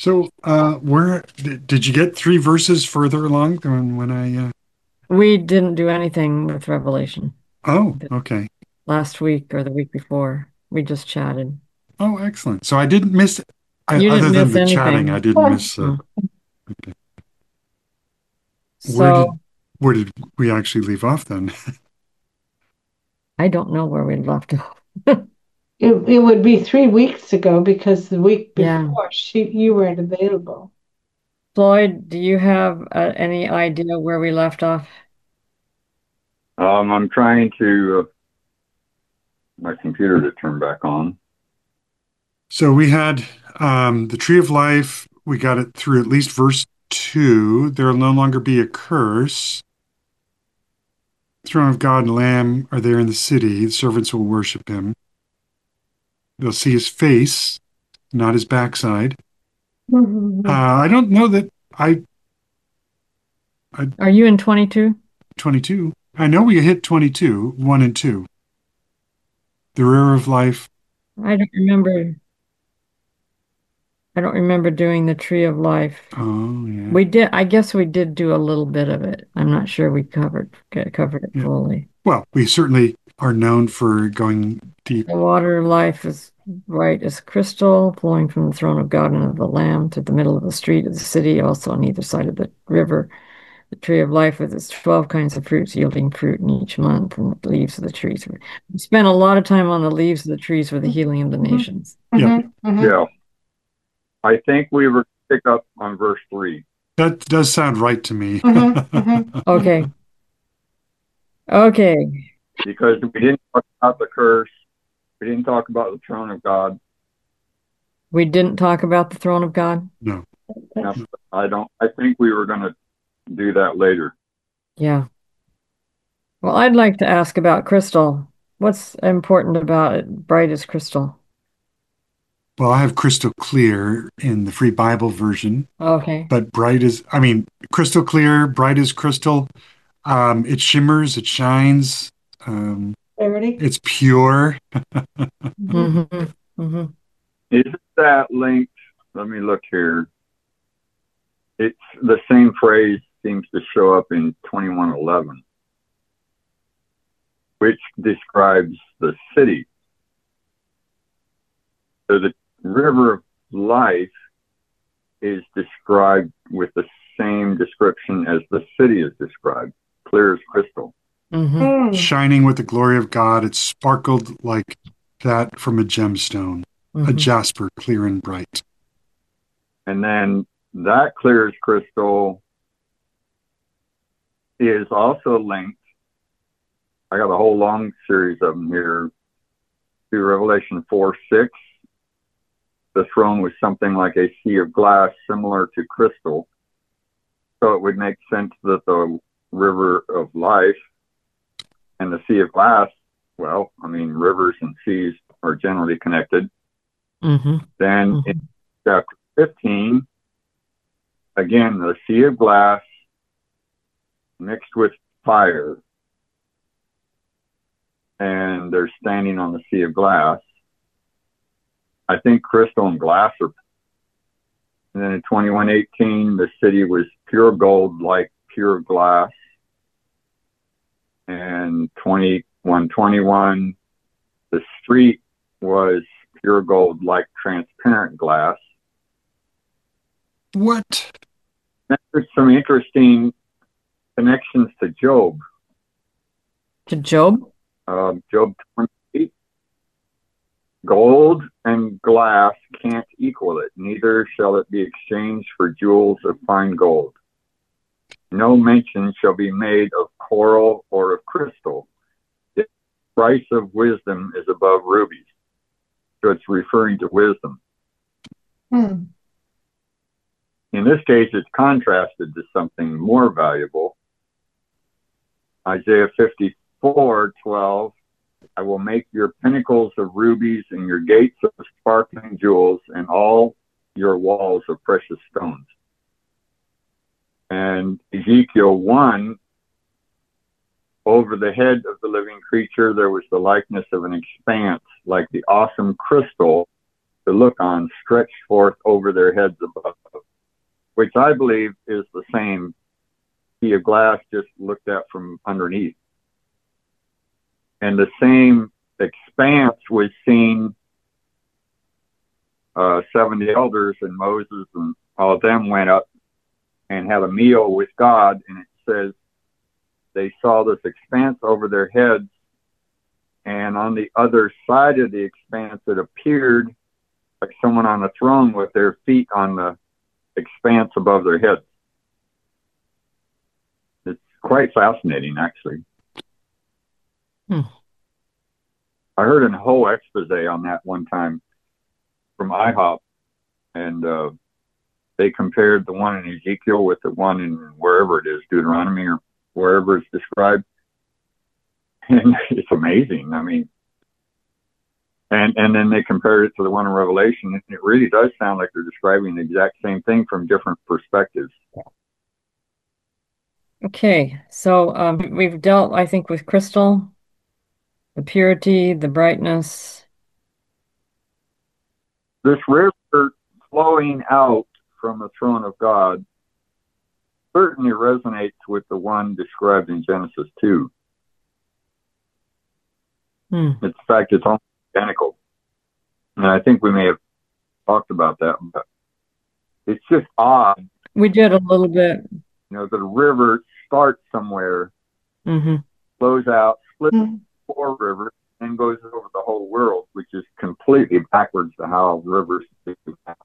So, where did you get three verses further along than when I? We didn't do anything with Revelation Oh, okay. last week or the week before. We just chatted. Oh, excellent. So I didn't miss, You other didn't than miss the chatting, I anything. didn't miss. Mm. Okay. Where did So where did we actually leave off then? I don't know where we left off. It would be 3 weeks ago because the week Yeah. before you weren't available. Floyd, do you have any idea where we left off? I'm trying to my computer to turn back on. So we had the tree of life. We got it through at least verse 2. There will no longer be a curse. Throne of God and Lamb are there in the city. The servants will worship him. They'll see his face, not his backside. I don't know that I Are you in 22? 22. I know we hit 22, 1 and 2. The river of life. I don't remember. I don't remember doing the Tree of Life. Oh, yeah. We did, I guess we did do a little bit of it. I'm not sure we covered it Yeah. fully. Well, we certainly are known for going deep. The water of life is bright as crystal, flowing from the throne of God and of the Lamb to the middle of the street of the city, also on either side of the river. The tree of life with its 12 kinds of fruits, yielding fruit in each month, and the leaves of the trees. We spent a lot of time on the leaves of the trees for the healing of the nations. Yeah, Yeah, I think we were pick up on verse 3 that does sound right to me. Okay. Okay. because we didn't talk about the curse. We didn't talk about the throne of God. We didn't talk about the throne of God. No. Now, I don't. I think we were going to do that later. Yeah. Well, I'd like to ask about crystal. What's important about it, bright as crystal? Well, I have crystal clear in the free Bible version, Okay. but I mean, crystal clear, bright as crystal. It shimmers, it shines, Clarity. it's pure. Mm-hmm. Mm-hmm. Isn't that linked? Let me look here. It's the same phrase seems to show up in 21:11, which describes the city. So the river of life is described with the same description as the city is described, clear as crystal. Mm-hmm. Shining with the glory of God. It sparkled like that from a gemstone, a Mm-hmm. jasper, clear and bright. And then that clear as crystal is also linked. I got a whole long series of them here to Revelation 4:6. The throne was something like a sea of glass similar to crystal. So it would make sense that the river of life and the sea of glass, well, I mean, rivers and seas are generally connected. Mm-hmm. Then in Mm-hmm. chapter 15, again, the sea of glass mixed with fire, and they're standing on the sea of glass. I think crystal and glass are. And then in 21:18, the city was pure gold like pure glass. And 21:21, the street was pure gold like transparent glass. What? There's some interesting connections to Job. To Job? Job 28, gold and glass can't equal it, neither shall it be exchanged for jewels of fine gold. No mention shall be made of coral or of crystal. The price of wisdom is above rubies. So it's referring to wisdom. Hmm. In this case, it's contrasted to something more valuable. Isaiah 54:12, I will make your pinnacles of rubies and your gates of sparkling jewels and all your walls of precious stones. And Ezekiel 1, over the head of the living creature, there was the likeness of an expanse like the awesome crystal to look on stretched forth over their heads above, which I believe is the same sea of glass just looked at from underneath. And the same expanse was seen, 70 elders and Moses and all of them went up and had a meal with God. And it says they saw this expanse over their heads. And on the other side of the expanse, it appeared like someone on a throne with their feet on the expanse above their heads. It's quite fascinating, actually. Hmm. I heard a whole expose on that one time from IHOP, and they compared the one in Ezekiel with the one in wherever it is, Deuteronomy or wherever it's described. And it's amazing. I mean, and then they compared it to the one in Revelation, and it really does sound like they're describing the exact same thing from different perspectives. Okay, so we've dealt, I think, with crystal, the purity, the brightness. This river flowing out from the throne of God certainly resonates with the one described in Genesis 2. In fact, it's almost identical. And I think we may have talked about that, but it's just odd. We did a little bit. You know, the river starts somewhere, flows out, splits four rivers, and goes over the whole world, which is completely backwards to how rivers do.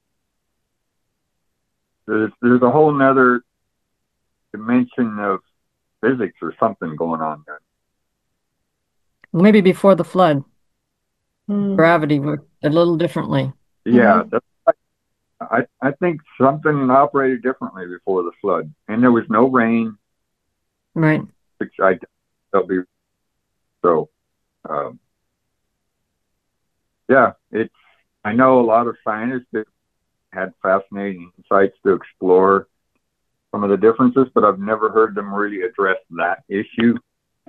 There's a whole nother dimension of physics or something going on there. Maybe before the flood, gravity worked a little differently. Yeah, I think something operated differently before the flood, and there was no rain, Right. which there'll be. So, yeah, I know a lot of scientists that had fascinating insights to explore some of the differences, but I've never heard them really address that issue.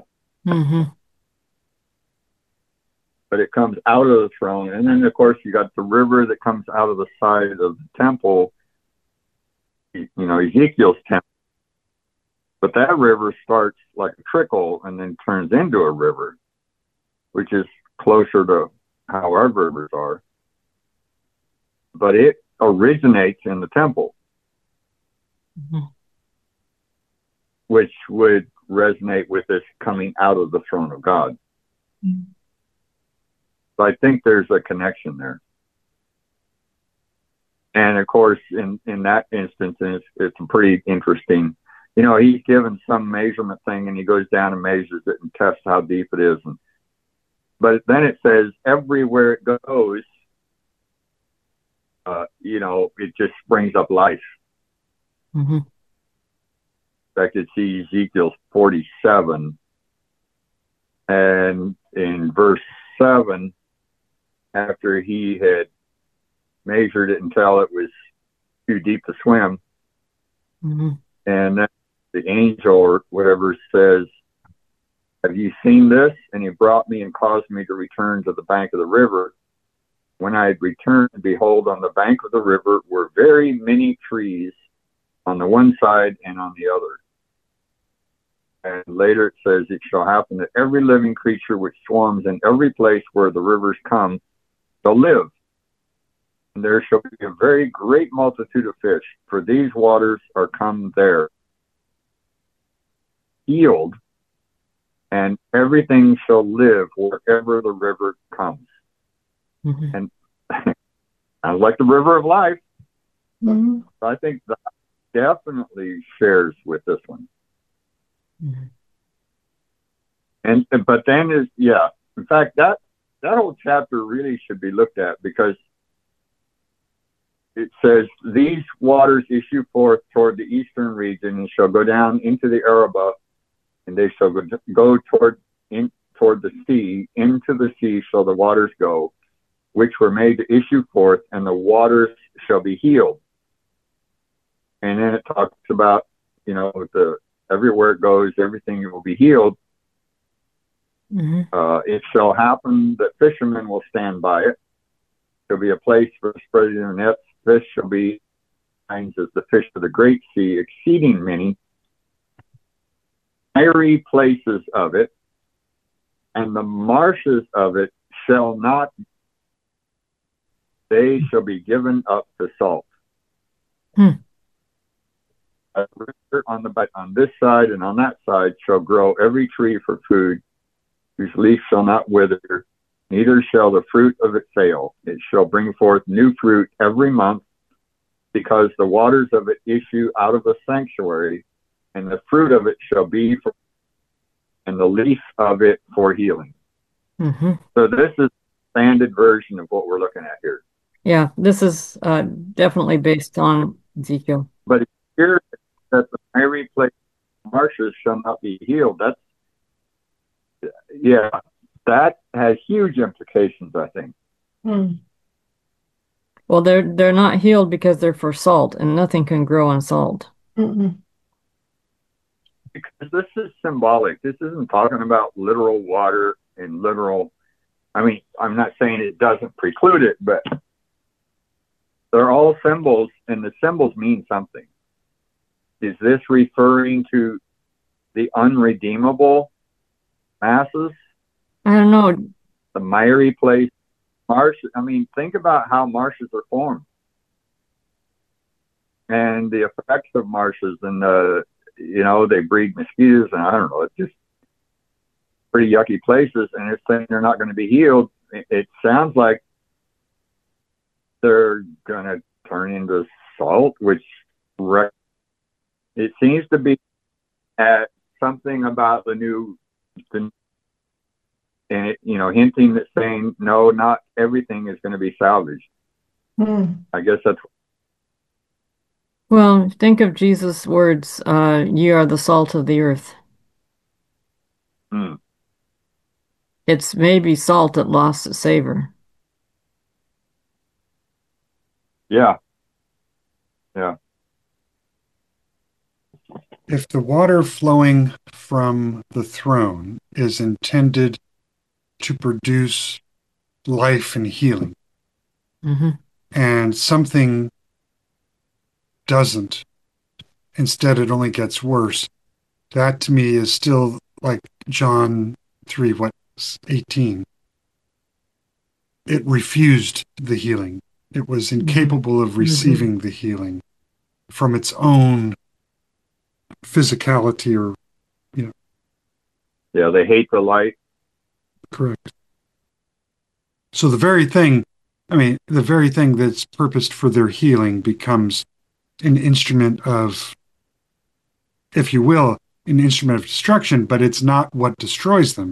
But it comes out of the throne. And then, of course, you got the river that comes out of the side of the temple, you know, Ezekiel's temple. But that river starts like a trickle and then turns into a river, which is closer to how our rivers are. But it originates in the temple, which would resonate with this coming out of the throne of God. So I think there's a connection there. And of course, in that instance, it's pretty interesting. You know, he's given some measurement thing and he goes down and measures it and tests how deep it is. But then it says everywhere it goes, you know, it just springs up life. In fact, it's Ezekiel 47. And in verse 7, after he had measured it until it was too deep to swim, and then the angel or whatever says, "Have you seen this?" And he brought me and caused me to return to the bank of the river. When I had returned, behold, on the bank of the river were very many trees on the one side and on the other. And later it says, "It shall happen that every living creature which swarms in every place where the rivers come shall live. And there shall be a very great multitude of fish, for these waters are come there. Healed, and everything shall live wherever the river comes." And sounds like the river of life. So I think that definitely shares with this one. But then in fact, that whole chapter really should be looked at, because it says, "These waters issue forth toward the eastern region and shall go down into the Arabah, and they shall go toward the sea. Into the sea shall the waters go, which were made to issue forth, and the waters shall be healed." And then it talks about, you know, everywhere it goes, everything will be healed. It shall happen that fishermen will stand by it, shall be a place for spreading their nets. Fish shall be kinds as the fish of the great sea, exceeding many. Miry places of it, and the marshes of it shall not. They shall be given up to salt. A river on this side and on that side shall grow every tree for food, whose leaf shall not wither, neither shall the fruit of it fail. It shall bring forth new fruit every month, because the waters of it issue out of the sanctuary, and the fruit of it shall be for, and the leaf of it for healing. Mm-hmm. So this is a standard version of what we're looking at here. Yeah, this is definitely based on Ezekiel. But here that the miry place marshes shall not be healed. That has huge implications, I think. Well, they're not healed because they're for salt, and nothing can grow on salt. Mm-mm. Because this is symbolic. This isn't talking about literal water and literal. I mean, I'm not saying it doesn't preclude it, but they're all symbols, and the symbols mean something. Is this referring to the unredeemable masses? I don't know. The miry place, marshes. I mean, think about how marshes are formed and the effects of marshes, and they breed mosquitoes, and I don't know, it's just pretty yucky places, and it's saying they're not going to be healed. It sounds like they're going to turn into salt, which it seems to be at something about and hinting that saying, no, not everything is going to be salvaged. I guess that's. Well, think of Jesus' words, "You are the salt of the earth." It's maybe salt that lost its savor. Yeah. If the water flowing from the throne is intended to produce life and healing, and something doesn't, instead it only gets worse, that to me is still like John 3, 18. It refused the healing. It was incapable of receiving the healing from its own physicality, or Yeah, they hate the light. Correct. So the very thing that's purposed for their healing becomes an instrument of, if you will, an instrument of destruction, but it's not what destroys them.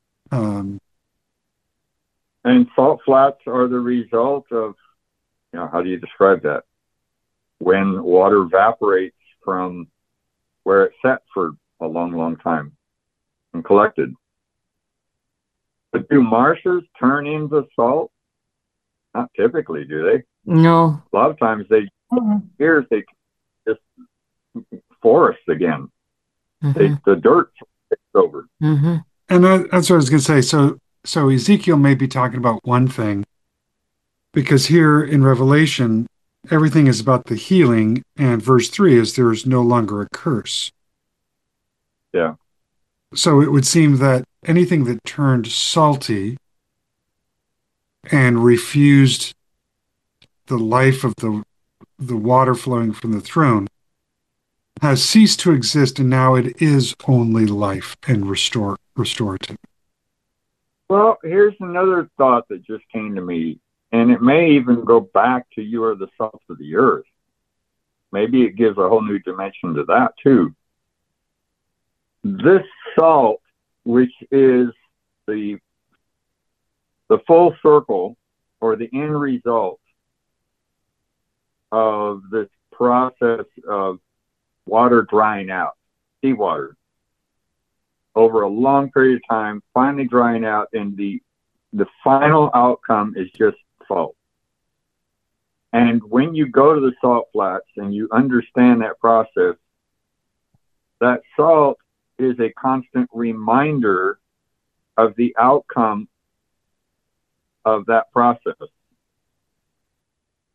And salt flats are the result of, how do you describe that? When water evaporates from where it sat for a long, long time and collected. But do marshes turn into salt? Not typically, do they? No. A lot of times they just forest again. The dirt takes over. And that's what I was going to say. So Ezekiel may be talking about one thing, because here in Revelation, everything is about the healing, and verse 3 is there is no longer a curse. Yeah. So it would seem that anything that turned salty and refused the life of the water flowing from the throne has ceased to exist, and now it is only life and restorative. Well, here's another thought that just came to me, and it may even go back to you are the salt of the earth. Maybe it gives a whole new dimension to that too. This salt, which is the full circle or the end result of this process of water drying out, seawater, over a long period of time, finally drying out, and the final outcome is just salt. And when you go to the salt flats and you understand that process, that salt is a constant reminder of the outcome of that process.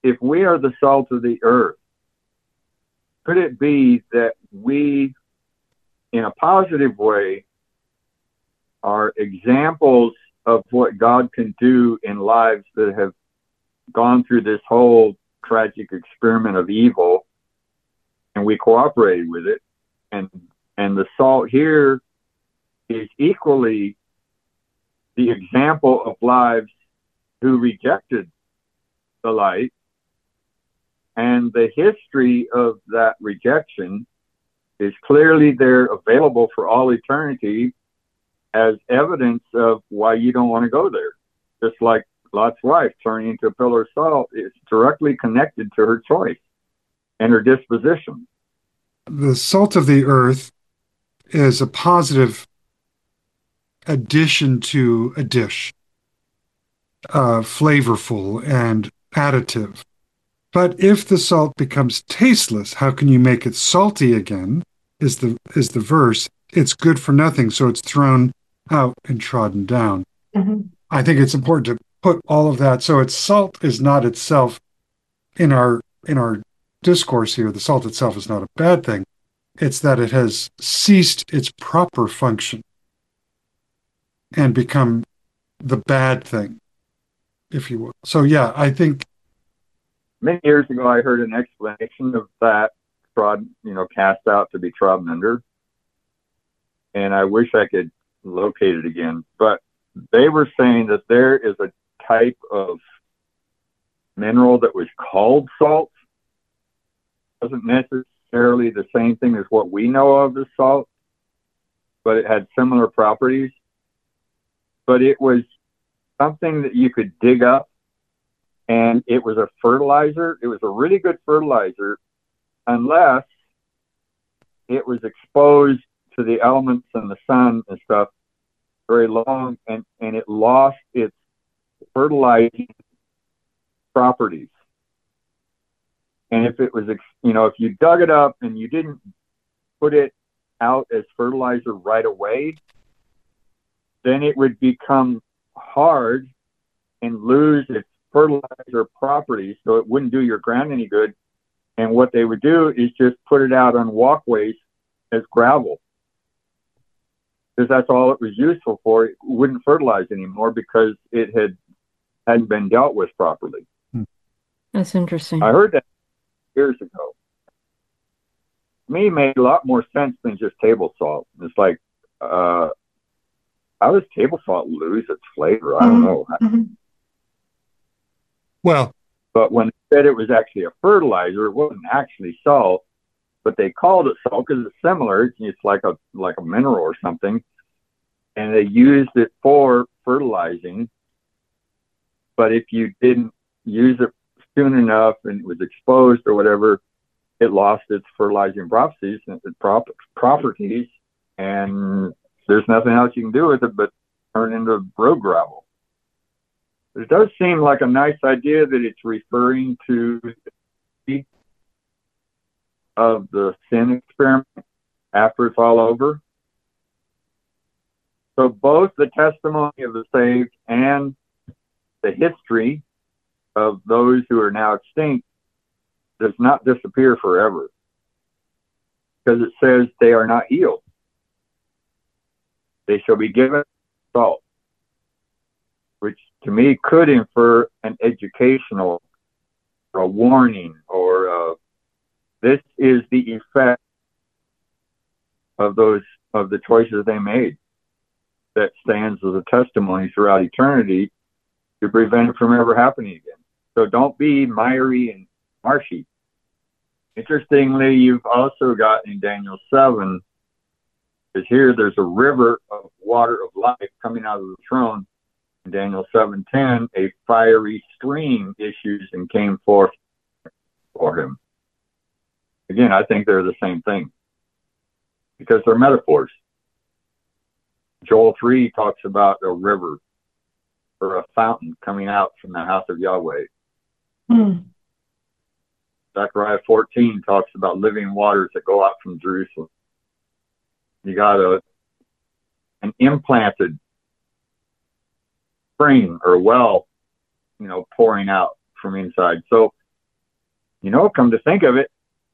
if we are the salt of the earth, could it be that we, in a positive way, are examples of what God can do in lives that have gone through this whole tragic experiment of evil, and we cooperated with it, and the salt here is equally the example of lives who rejected the light, and the history of that rejection is clearly there, available for all eternity as evidence of why you don't want to go there. Just like Lot's wife turning into a pillar of salt is directly connected to her choice and her disposition. The salt of the earth is a positive addition to a dish, flavorful and additive. But if the salt becomes tasteless, how can you make it salty again? Is the verse. It's good for nothing, so it's thrown out and trodden down. Mhm. I think it's important to put all of that. So it's salt is not itself in our discourse here. The salt itself is not a bad thing. It's that it has ceased its proper function and become the bad thing, if you will. So yeah, I think Many years ago, I heard an explanation of that cast out to be trodden under, and I wish I could locate it again. But they were saying that there is a type of mineral that was called salt. It wasn't necessarily the same thing as what we know of as salt, but it had similar properties. But it was something that you could dig up, and it was a fertilizer. It was a really good fertilizer, unless it was exposed to the elements and the sun and stuff very long, and it lost its fertilizing properties. And if it was, if you dug it up and you didn't put it out as fertilizer right away, then it would become hard and lose its fertilizer properties, so it wouldn't do your ground any good. And what they would do is just put it out on walkways as gravel, because that's all it was useful for. It wouldn't fertilize anymore because it hadn't been dealt with properly. That's interesting. I heard that years ago. To me, it made a lot more sense than just table salt. It's like, how does table salt lose its flavor? I don't know. well, But when they said it was actually a fertilizer, it wasn't actually salt, but they called it salt because it's similar. It's like a mineral or something, and they used it for fertilizing. But if you didn't use it soon enough and it was exposed or whatever, it lost its fertilizing properties, and there's nothing else you can do with it but turn into road gravel. It does seem like a nice idea that it's referring to the of the sin experiment after it's all over. So both the testimony of the saved and the history of those who are now extinct does not disappear forever, because it says they are not healed. They shall be given salt, which to me could infer an educational or a warning, or this is the effect of the choices they made, that stands as a testimony throughout eternity to prevent it from ever happening again. So don't be miry and marshy. Interestingly, you've also got in Daniel 7, because here there's a river of water of life coming out of the throne. In Daniel 7:10, a fiery stream issues and came forth for him. Again, I think they're the same thing, because they're metaphors. Joel 3 talks about a river or a fountain coming out from the house of Yahweh. Zechariah 14 talks about living waters that go out from Jerusalem. You got an implanted spring or well, pouring out from inside. So Come to think of it,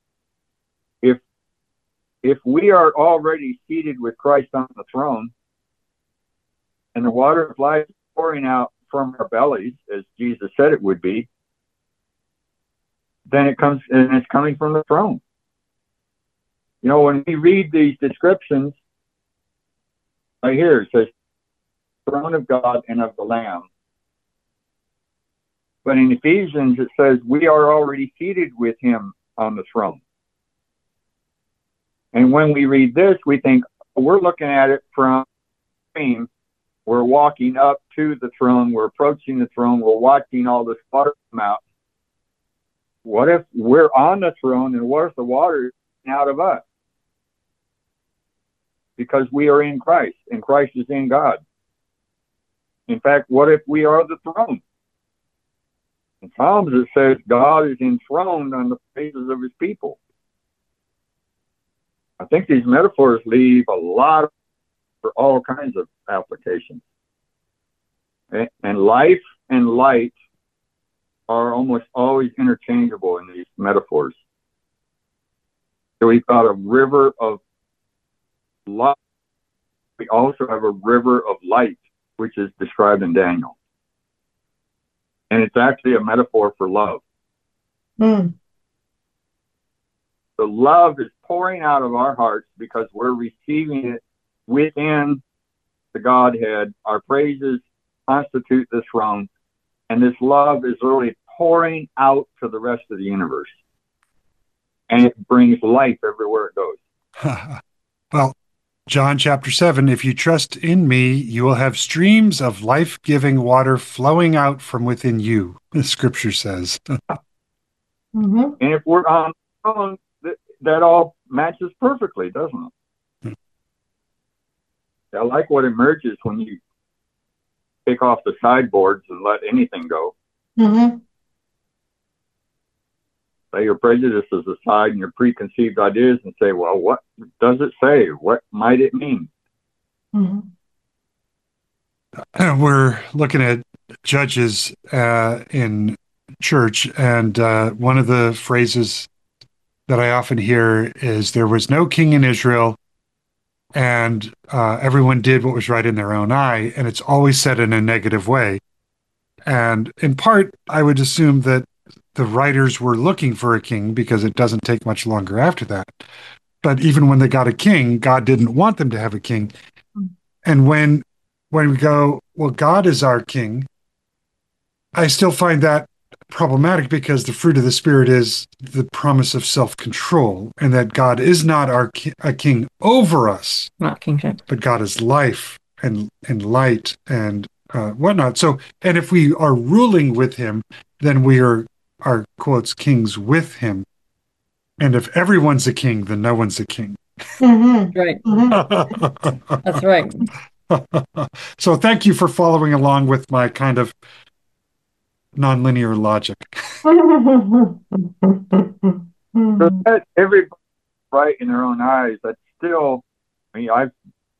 if we are already seated with Christ on the throne, and the water of life is pouring out from our bellies, as Jesus said it would be, then it's coming from the throne. When we read these descriptions, right here it says, throne of God and of the Lamb. But in Ephesians, it says, we are already seated with him on the throne. And when we read this, we think, we're looking at it from stream. We're walking up to the throne. We're approaching the throne. We're watching all this water come out. What if we're on the throne, and what if the water is out of us? Because we are in Christ, and Christ is in God. In fact, what if we are the throne? In Psalms, it says God is enthroned on the praises of his people. I think these metaphors leave a lot for all kinds of applications. And life and light are almost always interchangeable in these metaphors. So we've got a river of light. We also have a river of light, which is described in Daniel. And it's actually a metaphor for love. Mm. The love is pouring out of our hearts because we're receiving it within the Godhead. Our praises constitute the throne, and this love is really pouring out to the rest of the universe. And it brings life everywhere it goes. Well, John chapter 7, if you trust in me, you will have streams of life-giving water flowing out from within you, the scripture says. Mm-hmm. And if we're on the throne, that all matches perfectly, doesn't it? I like what emerges when you take off the sideboards and let anything go. Mm-hmm. Lay your prejudices aside and your preconceived ideas and say, well, what does it say? What might it mean? Mm-hmm. We're looking at Judges in church, and one of the phrases that I often hear is, there was no king in Israel, and everyone did what was right in their own eye, and it's always said in a negative way. And in part, I would assume that the writers were looking for a king, because it doesn't take much longer after that. But even when they got a king, God didn't want them to have a king. And when we go, well, God is our king, I still find that problematic, because the fruit of the Spirit is the promise of self-control, and that God is not a king over us, Not kingship. but God is life and light and whatnot. So, and if we are ruling with him, then we are quotes kings with him. And if everyone's a king, then no one's a king. Mm-hmm. Right. Mm-hmm. That's right. So thank you for following along with my kind of nonlinear logic. So that everybody's right in their own eyes. That's still, I've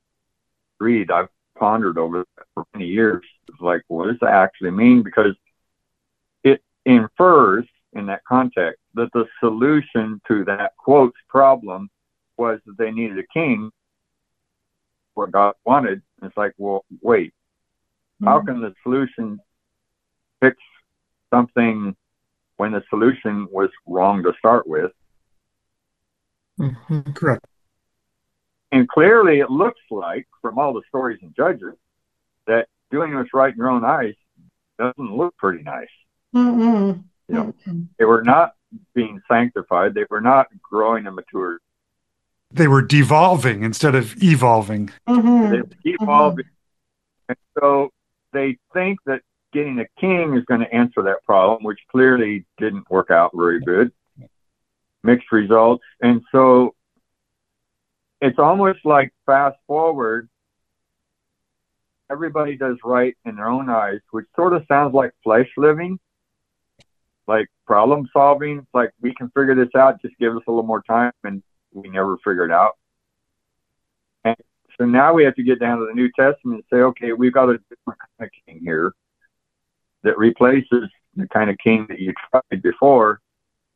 pondered over that for many years. It's like, what does that actually mean? Because it infers in that context that the solution to that quotes problem was that they needed a king, what God wanted. It's like, well, wait, how can the solution fix something when the solution was wrong to start with? Mm-hmm. Correct. And clearly it looks like, from all the stories and Judges, that doing what's right in your own eyes doesn't look pretty nice. Mm-hmm. They were not being sanctified. They were not growing and maturing. They were devolving instead of evolving. Mm-hmm. They were evolving. And so they think that getting a king is going to answer that problem, which clearly didn't work out very good. Mixed results. And so it's almost like fast forward, everybody does right in their own eyes, which sort of sounds like flesh living, like problem solving. It's like, we can figure this out, just give us a little more time, and we never figure it out. And so now we have to get down to the New Testament and say, okay, we've got a different kind of king here that replaces the kind of king that you tried before.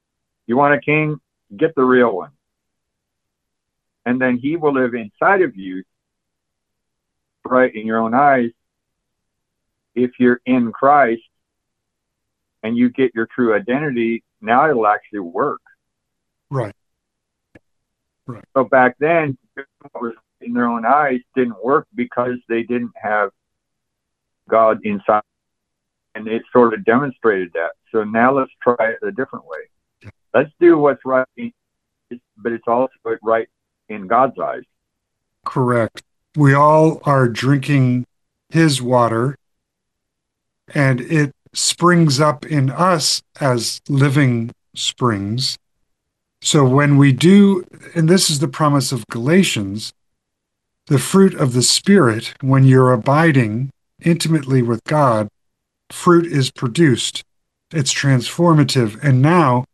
You want a king? Get the real one. And then he will live inside of you, right in your own eyes. If you're in Christ and you get your true identity, now it'll actually work. Right. So back then, what was in their own eyes didn't work because they didn't have God inside. And it sort of demonstrated that. So now let's try it a different way. Let's do what's right, but it's also right in God's eyes. Correct. We all are drinking his water, and it springs up in us as living springs. So when we do, and this is the promise of Galatians, the fruit of the Spirit, when you're abiding intimately with God, fruit is produced. It's transformative. And now,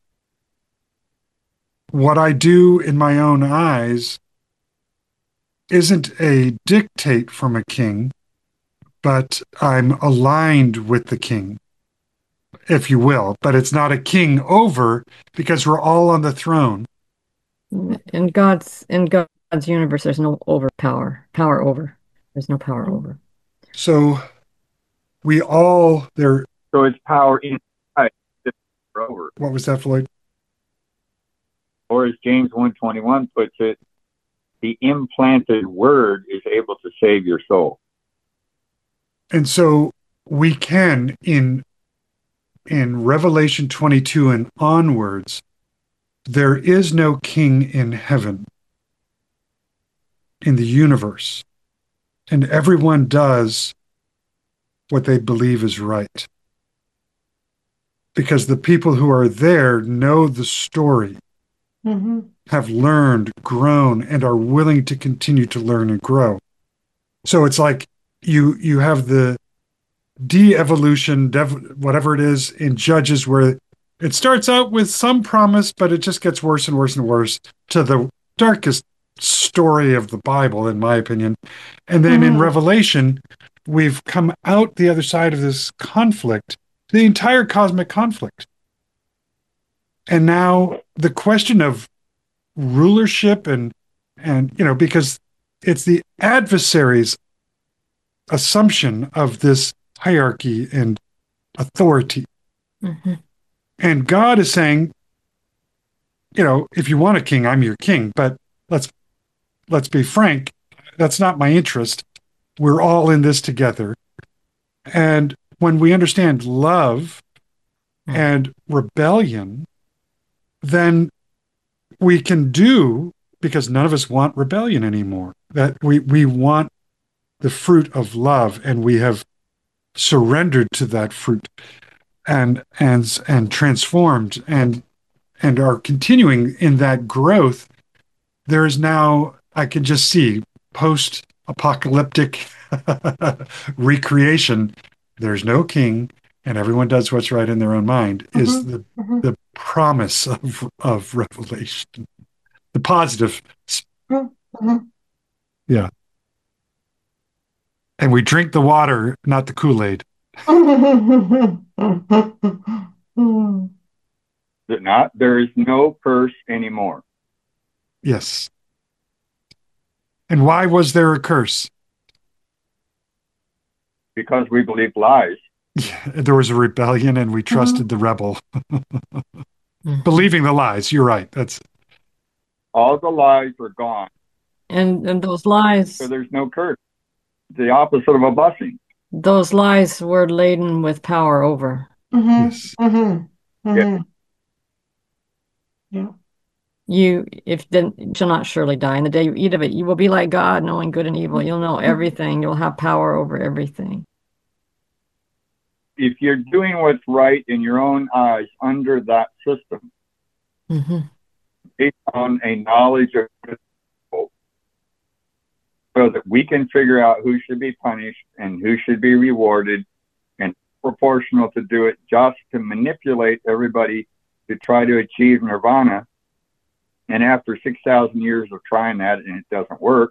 what I do in my own eyes isn't a dictate from a king, but I'm aligned with the king, if you will. But it's not a king over, because we're all on the throne. In God's universe, there's no power over. There's no power over. So we all there. So it's power inside over. What was that, Floyd? Or as James 1:21 puts it, the implanted word is able to save your soul. And so we can, in Revelation 22 and onwards, there is no king in heaven, in the universe, and everyone does what they believe is right. Because the people who are there know the story, have learned, grown, and are willing to continue to learn and grow. So it's like you have the de-evolution, whatever it is, in Judges, where it starts out with some promise, but it just gets worse and worse and worse, to the darkest story of the Bible, in my opinion. And then in Revelation, we've come out the other side of this conflict, the entire cosmic conflict. And now the question of rulership and because it's the adversary's assumption of this hierarchy and authority. And God is saying, if you want a king, I'm your king. But let's be frank, that's not my interest. We're all in this together. And when we understand love and rebellion, then we can do, because none of us want rebellion anymore, that we want the fruit of love, and we have surrendered to that fruit and transformed and are continuing in that growth. There is now, I can just see, post-apocalyptic recreation. There's no king, and everyone does what's right in their own mind, is the promise of Revelation, the positive. Yeah. And we drink the water, not the Kool-Aid. There is no curse anymore. Yes. And why was there a curse? Because we believed lies. Yeah, there was a rebellion, and we trusted the rebel. Believing the lies. You're right. That's all the lies are gone. And those lies. So there's no curse. The opposite of a blessing. Those lies were laden with power over. Yes. Yeah. You shall not surely die. In the day you eat of it, you will be like God, knowing good and evil. You'll know everything. You'll have power over everything. If you're doing what's right in your own eyes under that system, based on a knowledge of good people, so that we can figure out who should be punished and who should be rewarded, and proportional to do it just to manipulate everybody to try to achieve nirvana. And after 6,000 years of trying that and it doesn't work,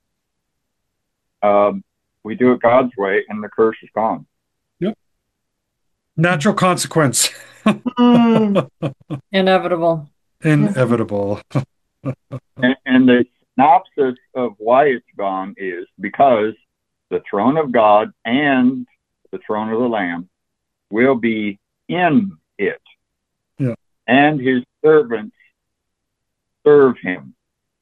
we do it God's way, and the curse is gone. Yep. Natural consequence. Mm. Inevitable. Inevitable. And the synopsis of why it's gone is because the throne of God and the throne of the Lamb will be in it, Yeah. and his servants serve him.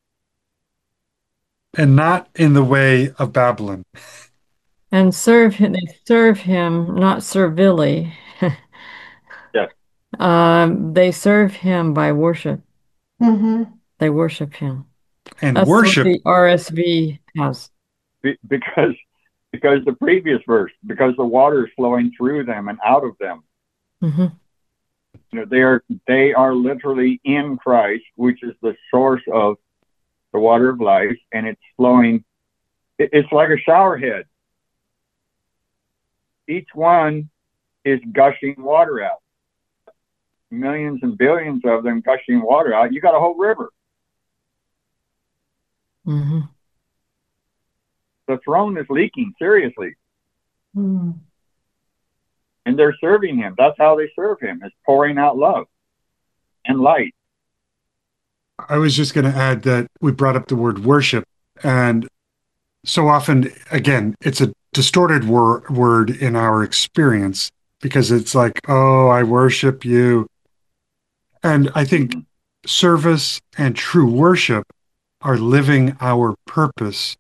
And not in the way of Babylon. And they serve him, not servilely. Yes. They serve him by worship. Hmm. They worship him. And That's what worship, the RSV has. Because the previous verse, because the water is flowing through them and out of them. Hmm. You know, they are literally in Christ, which is the source of the water of life, and it's flowing. It's like a shower head. Each one is gushing water out. Millions and billions of them gushing water out. You got a whole river. Hmm. The throne is leaking, seriously. Mm. And they're serving him. That's how they serve him, is pouring out love and light. I was just going to add that we brought up the word worship. And so often, again, it's a distorted word in our experience because it's like, oh, I worship you. And I think Mhm. service and true worship are living our purpose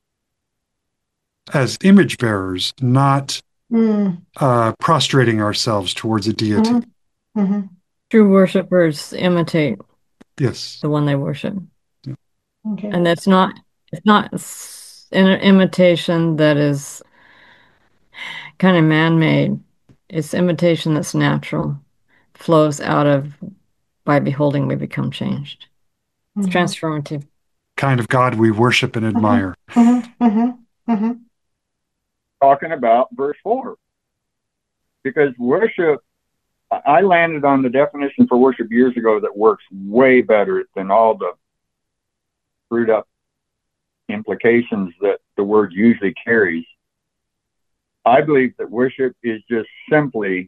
as image bearers, not Mm. prostrating ourselves towards a deity. Hmm. True worshipers imitate Yes. the one they worship. Okay. And it's not an imitation that is kind of man-made. It's imitation that's natural, flows out of by beholding we become changed. It's Hmm. transformative. Kind of God we worship and Hmm. admire. Hmm. Hmm. Hmm. Talking about verse 4. Because worship, I landed on the definition for worship years ago that works way better than all the screwed up implications that the word usually carries. I believe that worship is just simply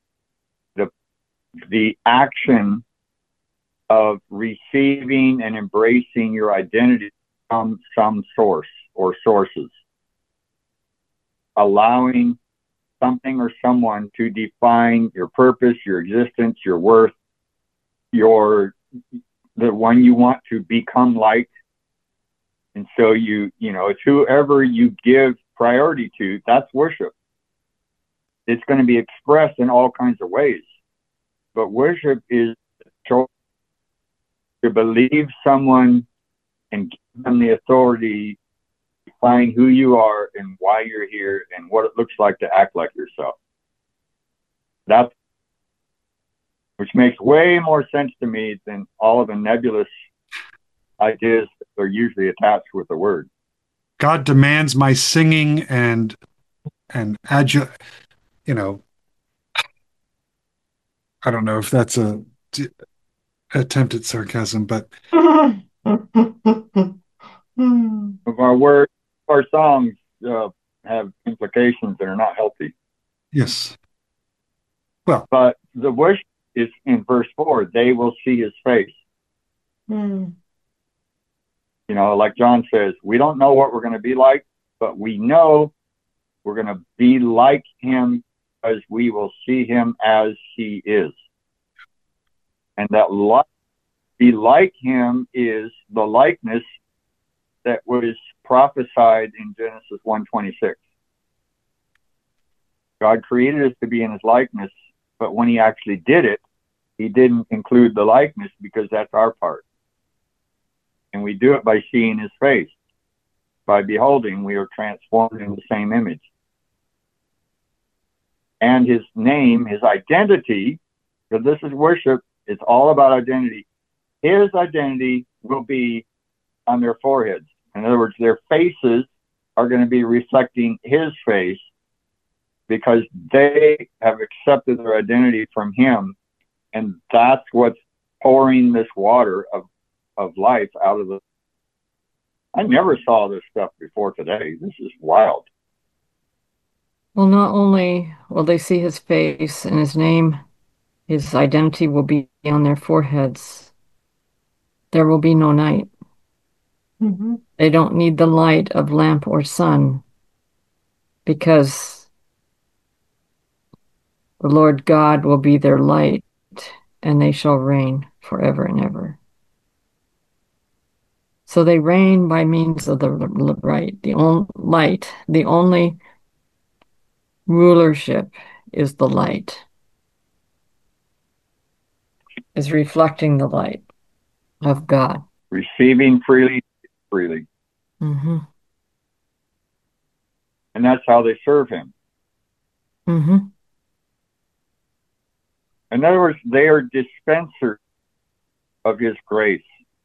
the action of receiving and embracing your identity from some source or sources, allowing something or someone to define your purpose, your existence, your worth, the one you want to become like. And so it's whoever you give priority to, that's worship. It's going to be expressed in all kinds of ways. But worship is to believe someone and give them the authority to find who you are and why you're here and what it looks like to act like yourself. That's which makes way more sense to me than all of the nebulous ideas that are usually attached with the word. God demands my singing and you know, I don't know if that's a attempt at sarcasm, but Of our words, our songs have implications that are not healthy. yes. Well, But the worship is in verse 4, they will see his face. Mm. Like John says, we don't know what we're going to be like, but we know we're going to be like him as we will see him as he is. And that be like him is the likeness that was prophesied in Genesis 1:26. God created us to be in his likeness, but when he actually did it, he didn't include the likeness because that's our part. And we do it by seeing his face. By beholding, we are transformed in the same image. And his name, his identity, because this is worship, it's all about identity. His identity will be on their foreheads. In other words, their faces are going to be reflecting his face because they have accepted their identity from him. And that's what's pouring this water of life out of the. I never saw this stuff before today. This is wild. Well, not only will they see his face and his name His identity will be on their foreheads. There will be no night. Mm-hmm. They don't need the light of lamp or sun because the Lord God will be their light, and they shall reign forever and ever. So they reign by means of the right, the only light, the only rulership is the light, is reflecting the light of God. Receiving freely, freely. Mm-hmm. And that's how they serve him. Mm-hmm. In other words, they are dispensers of his grace.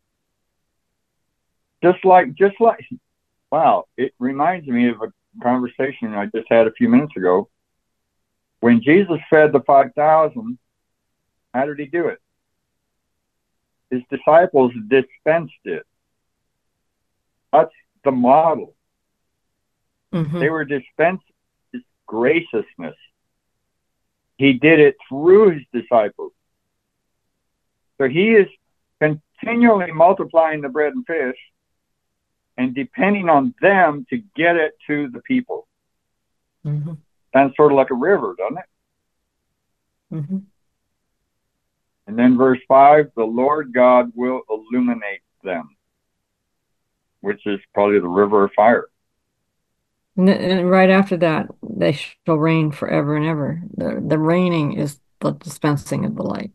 Just like, wow, it reminds me of a conversation I just had a few minutes ago. When Jesus fed the 5,000, how did he do it? His disciples dispensed it. That's the model. Mm-hmm. They were dispensed his graciousness. He did it through his disciples. So he is continually multiplying the bread and fish and depending on them to get it to the people. Mm-hmm. Sounds sort of like a river, doesn't it? Mm-hmm. And then verse 5, the Lord God will illuminate them, which is probably the river of fire. And right after that, they shall reign forever and ever. The reigning is the dispensing of the light.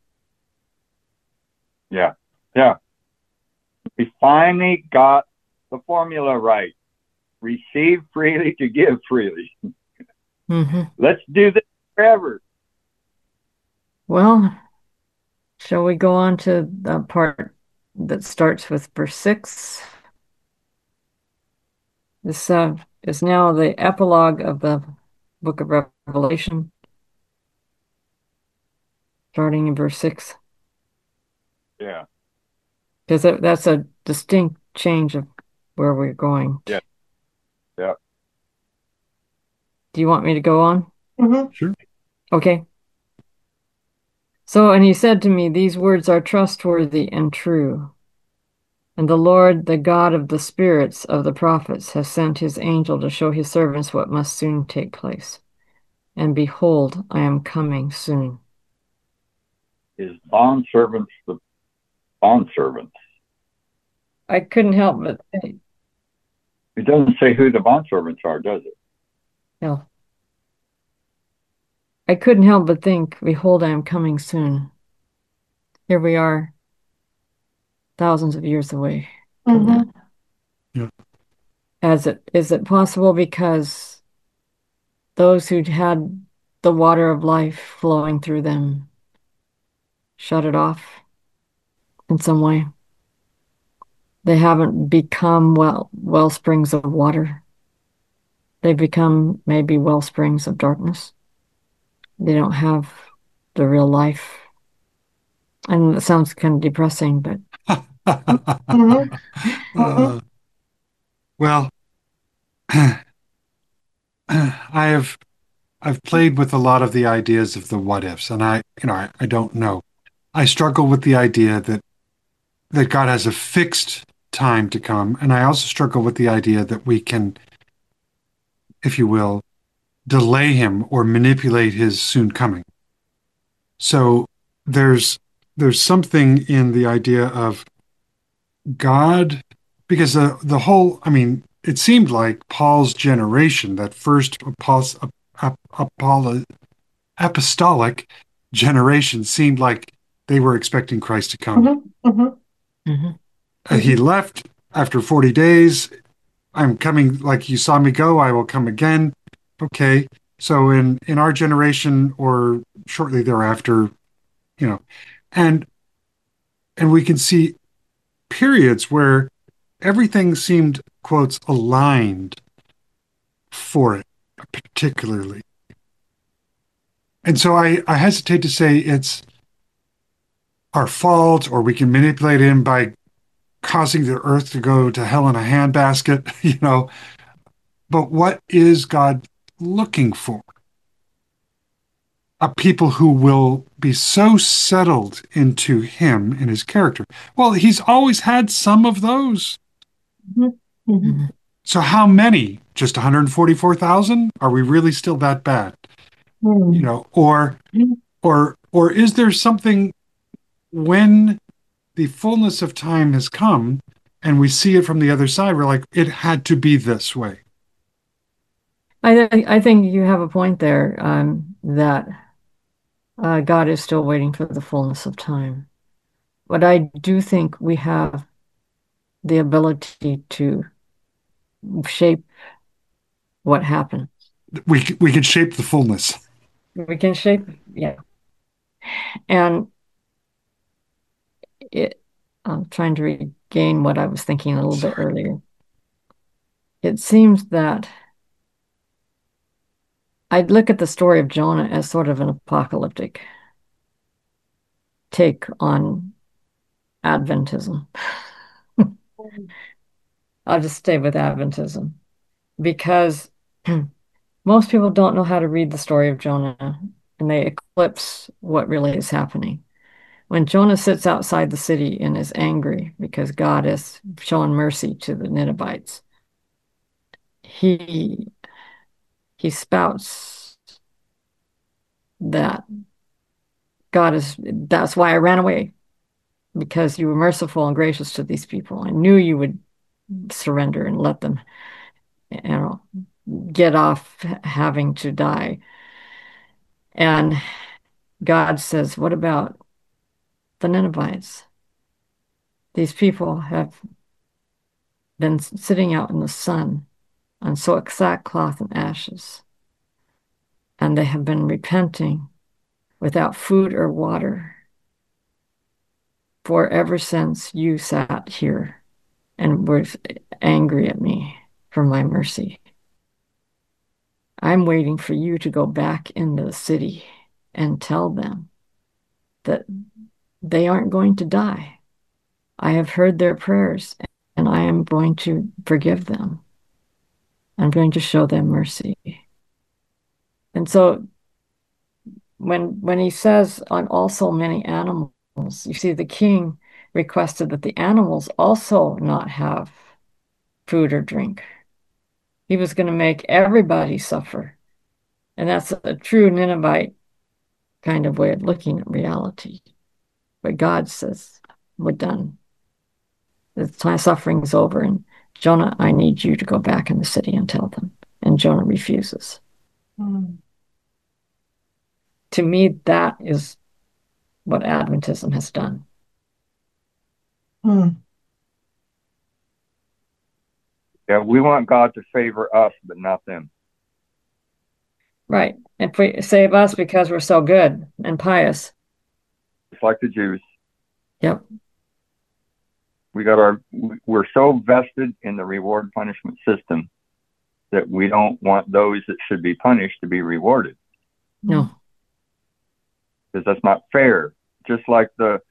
Yeah, yeah. We finally got the formula right. Receive freely to give freely. Mm-hmm. Let's do this forever. Well, shall we go on to the part that starts with verse 6? This is now the epilogue of the book of Revelation, starting in verse 6. Yeah. Because that's a distinct change of where we're going. Yeah. Yeah. Do you want me to go on? Mm-hmm. Sure. Okay. So, and he said to me, these words are trustworthy and true. And the Lord, the God of the spirits of the prophets, has sent his angel to show his servants what must soon take place. And behold, I am coming soon. His bondservants, the bondservants. I couldn't help but think, It doesn't say who the bondservants are, does it? no. I couldn't help but think, behold, I am coming soon. Here we are, thousands of years away from Mm-hmm. that. Yeah. Is it possible because those who had the water of life flowing through them shut it off in some way? They haven't become well springs of water. They've become maybe well springs of darkness. They don't have the real life. And it sounds kind of depressing, but Mm-hmm. Uh, well, I've played with a lot of the ideas of the what ifs, and I don't know. I struggle with the idea that God has a fixed time to come, and I also struggle with the idea that we can, if you will, delay him or manipulate his soon coming. So there's there's something in the idea of God, because the whole, I mean, it seemed like Paul's generation, that first apostolic generation, seemed like they were expecting Christ to come. Mm-hmm. Mm-hmm. mm-hmm. He left after 40 days. I'm coming, like you saw me go, I will come again. Okay. So in our generation or shortly thereafter, you know, and and we can see periods where everything seemed, quotes, aligned for it, particularly. And so I hesitate to say it's our fault or we can manipulate him by causing the earth to go to hell in a handbasket, you know. But what is God looking for? a people who will be so settled into him and his character. Well, he's always had some of those. Mhm. Mhm. Mhm. So how many? Just 144,000? Are we really still that bad? You Mhm. know, or Mhm. or is there something when the fullness of time has come and we see it from the other side, we're like, it had to be this way. I think you have a point there, that God is still waiting for the fullness of time. But I do think we have the ability to shape what happened. We can shape the fullness. We can shape, yeah. And it, I'm trying to regain what I was thinking a little bit Sorry. earlier. It seems that I'd look at the story of Jonah as sort of an apocalyptic take on Adventism. I'll just stay with Adventism because most people don't know how to read the story of Jonah and they eclipse what really is happening. When Jonah sits outside the city and is angry because God has shown mercy to the Ninevites, he he spouts that that's why I ran away, because you were merciful and gracious to these people. I knew you would surrender and let them, you know, get off having to die. And God says, what about the Ninevites? These people have been sitting out in the sun on sackcloth and ashes, and they have been repenting without food or water for ever since you sat here and were angry at me for my mercy. I'm waiting for you to go back into the city and tell them that they aren't going to die. I have heard their prayers and I am going to forgive them. I'm going to show them mercy. And so when he says on also many animals, you see the king requested that the animals also not have food or drink. He was going to make everybody suffer. And that's a true Ninevite kind of way of looking at reality. But God says, we're done. The time suffering's over. And Jonah, I need you to go back in the city and tell them. And Jonah refuses. Mhm. To me, that is what Adventism has done. Mhm. Yeah, we want God to favor us, but not them. Right. And save us because we're so good and pious. Just like the Jews, Yep. we're so vested in the reward punishment system that we don't want those that should be punished to be rewarded, No. because that's not fair. Just like the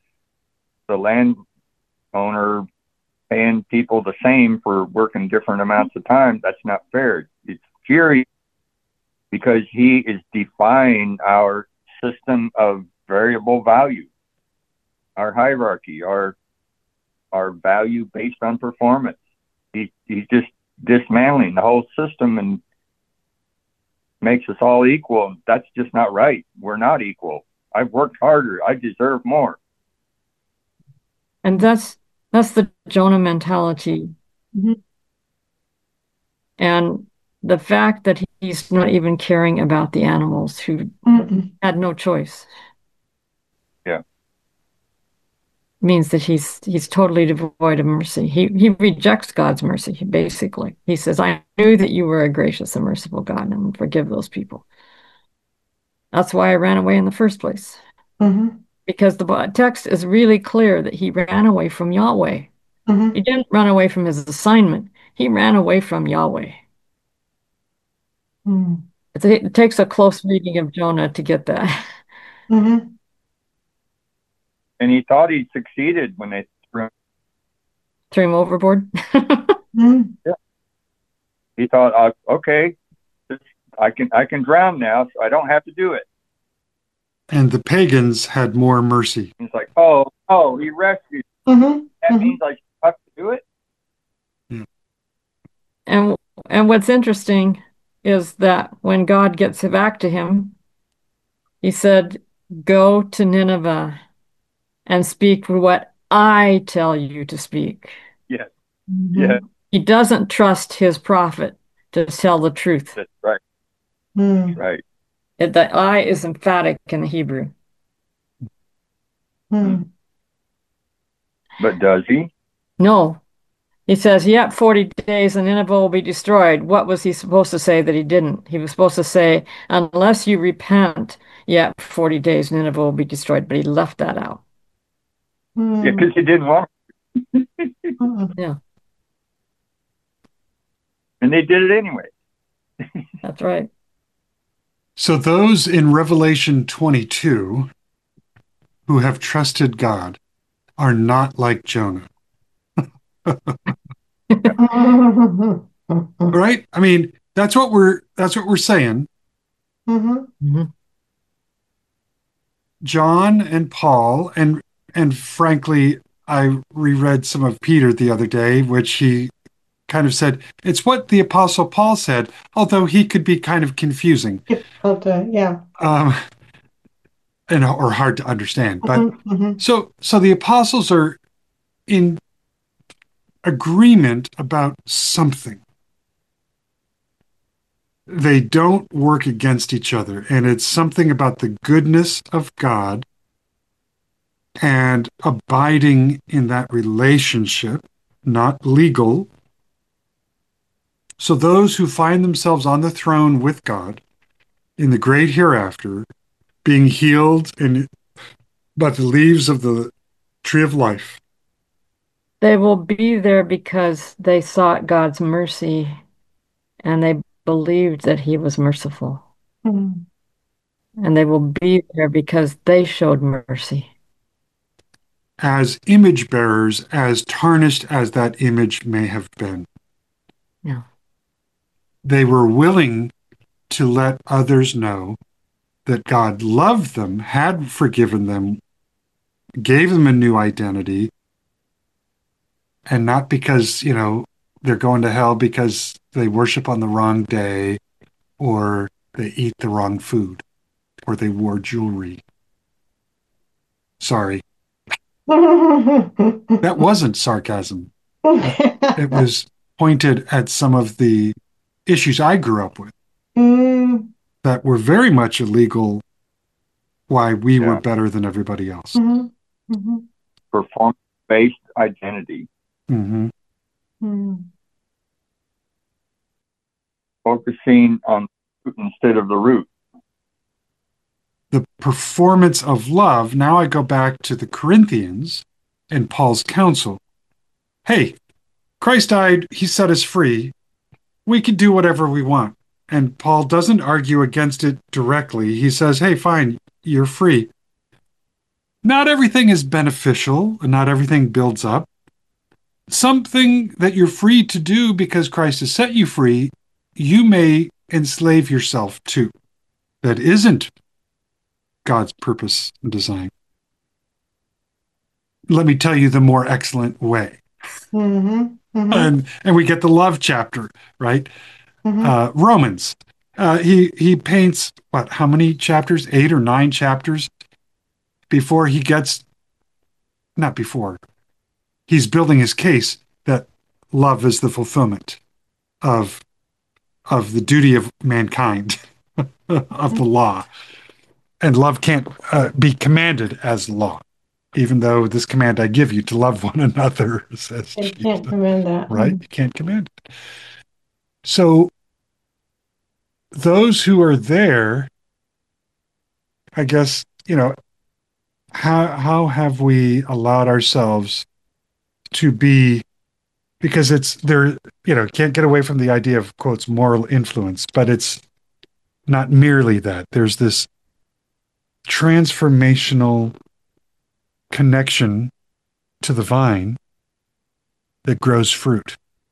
landowner paying people the same for working different amounts of time, that's not fair. It's furious because he is defying our system of variable value, our hierarchy, our value based on performance. He's just dismantling the whole system and makes us all equal. That's just not right. We're not equal. I've worked harder. I deserve more. And that's the Jonah mentality. Mhm. And the fact that he's not even caring about the animals who Mhm. had no choice Yeah. means that he's totally devoid of mercy. He rejects God's mercy, basically. He says, I knew that you were a gracious and merciful God and forgive those people. That's why I ran away in the first place. Mhm. Because the text is really clear that he ran away from Yahweh. He Mhm. didn't run away from his assignment. He ran away from Yahweh. Mhm. It takes a close reading of Jonah to get that. Mhm. And he thought he succeeded when they threw him. Threw him overboard. Mhm. Yeah. He thought, okay, I can drown now, so I don't have to do it. and the pagans had more mercy. It's like, oh, he rescued. Mm-hmm. That means I have to do it. And what's interesting is that when God gets back to him, he said, "Go to Nineveh and speak what I tell you to speak." Yes, Mm-hmm. yes, He doesn't trust his prophet to tell the truth. that's right, Mm-hmm. right. The I is emphatic in the Hebrew. Mm-hmm. But does he? No, he says, "Yet 40 days and Nineveh will be destroyed." What was he supposed to say that he didn't? He was supposed to say, "Unless you repent, yet 40 days Nineveh will be destroyed." But he left that out. Yeah, because he didn't want it. Yeah, And they did it anyway. that's right. So those in Revelation 22 who have trusted God are not like Jonah, right? I mean, that's what we're saying. Mm-hmm. Mhm. John and Paul, and frankly, I reread some of Peter the other day, which he kind of said it's what the Apostle Paul said, although he could be kind of confusing, Difficult to, yeah. um, and or hard to understand. But Mm-hmm. so the apostles are in agreement about something. They don't work against each other, and it's something about the goodness of God and abiding in that relationship, not legal. So those who find themselves on the throne with God in the great hereafter, being healed and by the leaves of the tree of life, They will be there because they sought God's mercy and they believed that he was merciful. Mm-hmm. And they will be there because they showed mercy. as image bearers, as tarnished as that image may have been, Yeah. they were willing to let others know that God loved them, had forgiven them, gave them a new identity, and not because, they're going to hell because they worship on the wrong day or they eat the wrong food or they wore jewelry. Sorry, that wasn't sarcasm. It was pointed at some of the issues I grew up with Mm-hmm. that were very much illegal, why we were Yeah. better than everybody else. Mm-hmm. Performance-based identity, Mm-hmm. Mm-hmm. focusing on the fruit instead of the root. The performance of love. Now I go back to the Corinthians and Paul's counsel. Hey, Christ died, he set us free. We can do whatever we want. And Paul doesn't argue against it directly. He says, hey, fine, you're free. Not everything is beneficial and not everything builds up. Something that you're free to do because Christ has set you free, you may enslave yourself to. That isn't God's purpose and design. Let me tell you the more excellent way. Mm-hmm. Mm-hmm. And we get the love chapter, right? Romans. He paints what? How many chapters? 8 or 9 chapters before he gets. Not before. He's building his case that love is the fulfillment of the duty of mankind, of the law, and love can't be commanded as law, even though this command I give you to love one another, says You Jesus. can't command that. Right? You can't command it. So those who are there, I guess, how have we allowed ourselves to be, because it's there, can't get away from the idea of quotes moral influence, but it's not merely that. There's this transformational connection to the vine that grows fruit.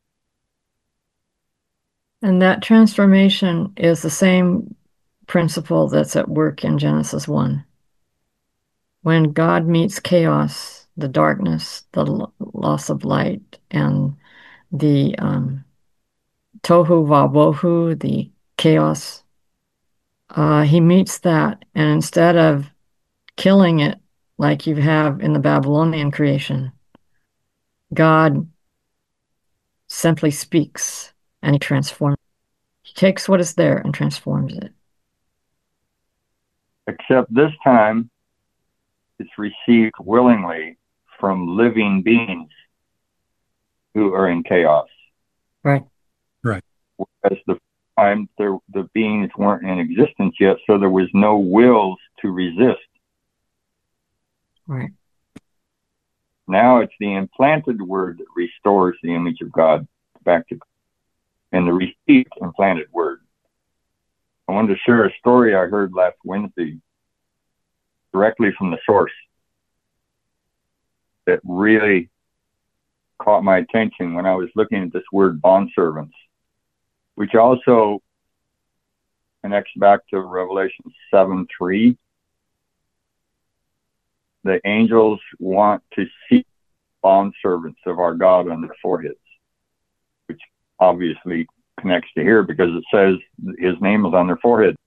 And that transformation is the same principle that's at work in Genesis 1. when God meets chaos, the darkness, the loss of light, and the tohu vabohu, the chaos, he meets that, and instead of killing it like you have in the Babylonian creation, God simply speaks and he transforms. He takes what is there and transforms it. Except this time, it's received willingly from living beings who are in chaos. Right. Right. Whereas the time the beings weren't in existence yet, so there was no wills to resist. Right. Now it's the implanted word that restores the image of God back to, and the received implanted word. I wanted to share a story I heard last Wednesday directly from the source that really caught my attention when I was looking at this word bondservants, which also connects back to Revelation 7:3. The angels want to see bondservants of our God on their foreheads, which obviously connects to here because it says his name is on their forehead.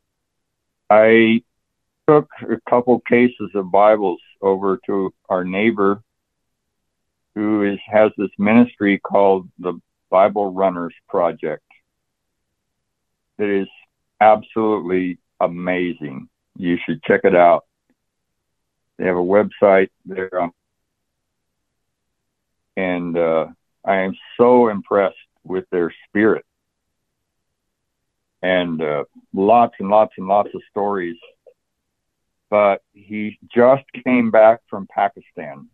I took a couple cases of Bibles over to our neighbor who has this ministry called the Bible Runners Project. It is absolutely amazing. You should check it out. They have a website there, and I am so impressed with their spirit, and lots and lots and lots of stories. But he just came back from Pakistan,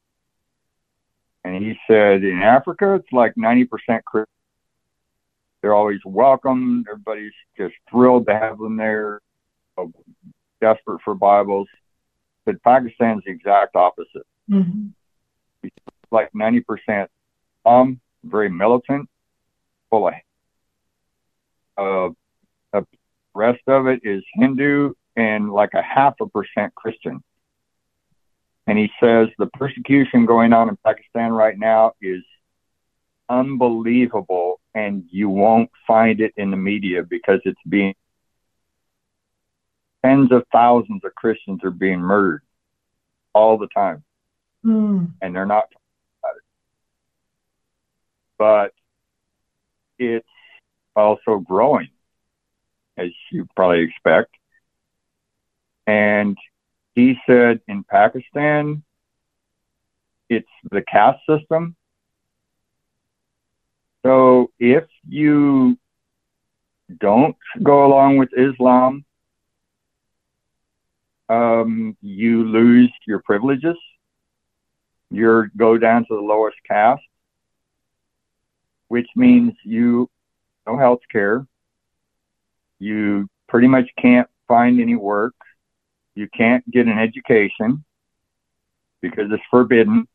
and he said in Africa it's like 90% Christian. They're always welcome. Everybody's just thrilled to have them there, desperate for Bibles. But Pakistan's the exact opposite. Mm-hmm. It's like 90% very militant, full of the rest of it is Hindu and like 0.5% Christian. And he says the persecution going on in Pakistan right now is unbelievable, and you won't find it in the media because it's being tens of thousands of Christians are being murdered all the time, and they're not talking about it. But it's also growing, as you probably expect. And he said in Pakistan, it's the caste system. So if you don't go along with Islam, you lose your privileges. You go down to the lowest caste, which means you no health care. You pretty much can't find any work. You can't get an education because it's forbidden.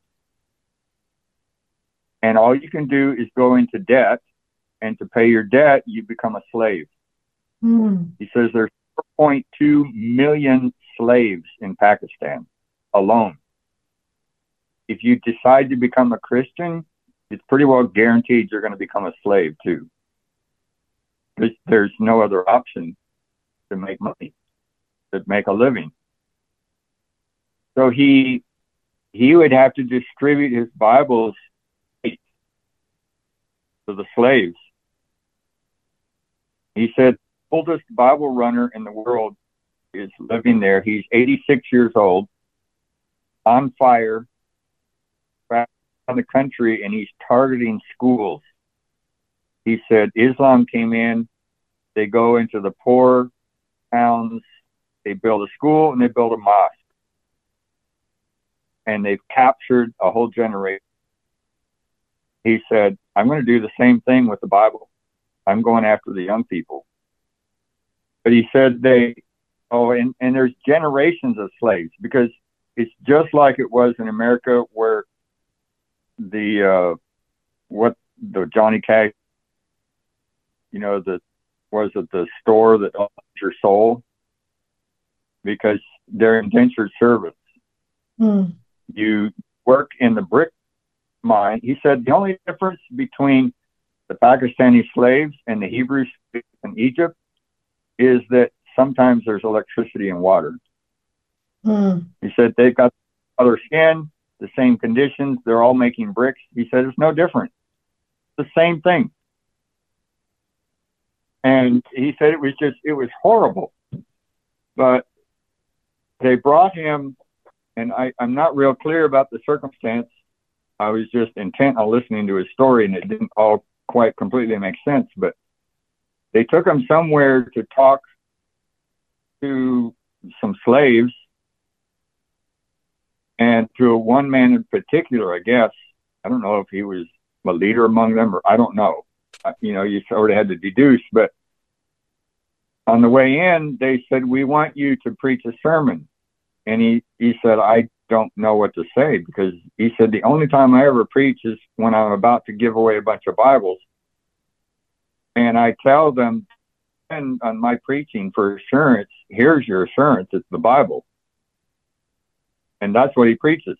And all you can do is go into debt, and to pay your debt, you become a slave. He says there's 4.2 million slaves in Pakistan alone. If you decide to become a Christian, it's pretty well guaranteed you're going to become a slave too. There's no other option to make money, to make a living. So he would have to distribute his Bibles to the slaves. He said, the oldest Bible runner in the world is living there. He's 86 years old, on fire, around the country, and he's targeting schools. He said Islam came in, they go into the poor towns, they build a school and they build a mosque. And they've captured a whole generation. He said, I'm going to do the same thing with the Bible. I'm going after the young people. But he said and there's generations of slaves, because it's just like it was in America where the Johnny Cash, the store that owns your soul? Because they're indentured servants. You work in the brick mine. He said the only difference between the Pakistani slaves and the Hebrews in Egypt is that sometimes there's electricity and water. He said they've got other skin, the same conditions. They're all making bricks. He said it's no different. It's the same thing. And he said it was horrible. But they brought him, and I'm not real clear about the circumstance. I was just intent on listening to his story, and it didn't all quite completely make sense. But they took him somewhere to talk to some slaves, and to one man in particular, I guess. I don't know if he was a leader among them, or I don't know. You sort of had to deduce. But on the way in, they said, "We want you to preach a sermon." And he said, "I don't know what to say," because he said, "The only time I ever preach is when I'm about to give away a bunch of Bibles. And I tell them, and on my preaching for assurance, here's your assurance, it's the Bible." And that's what he preaches.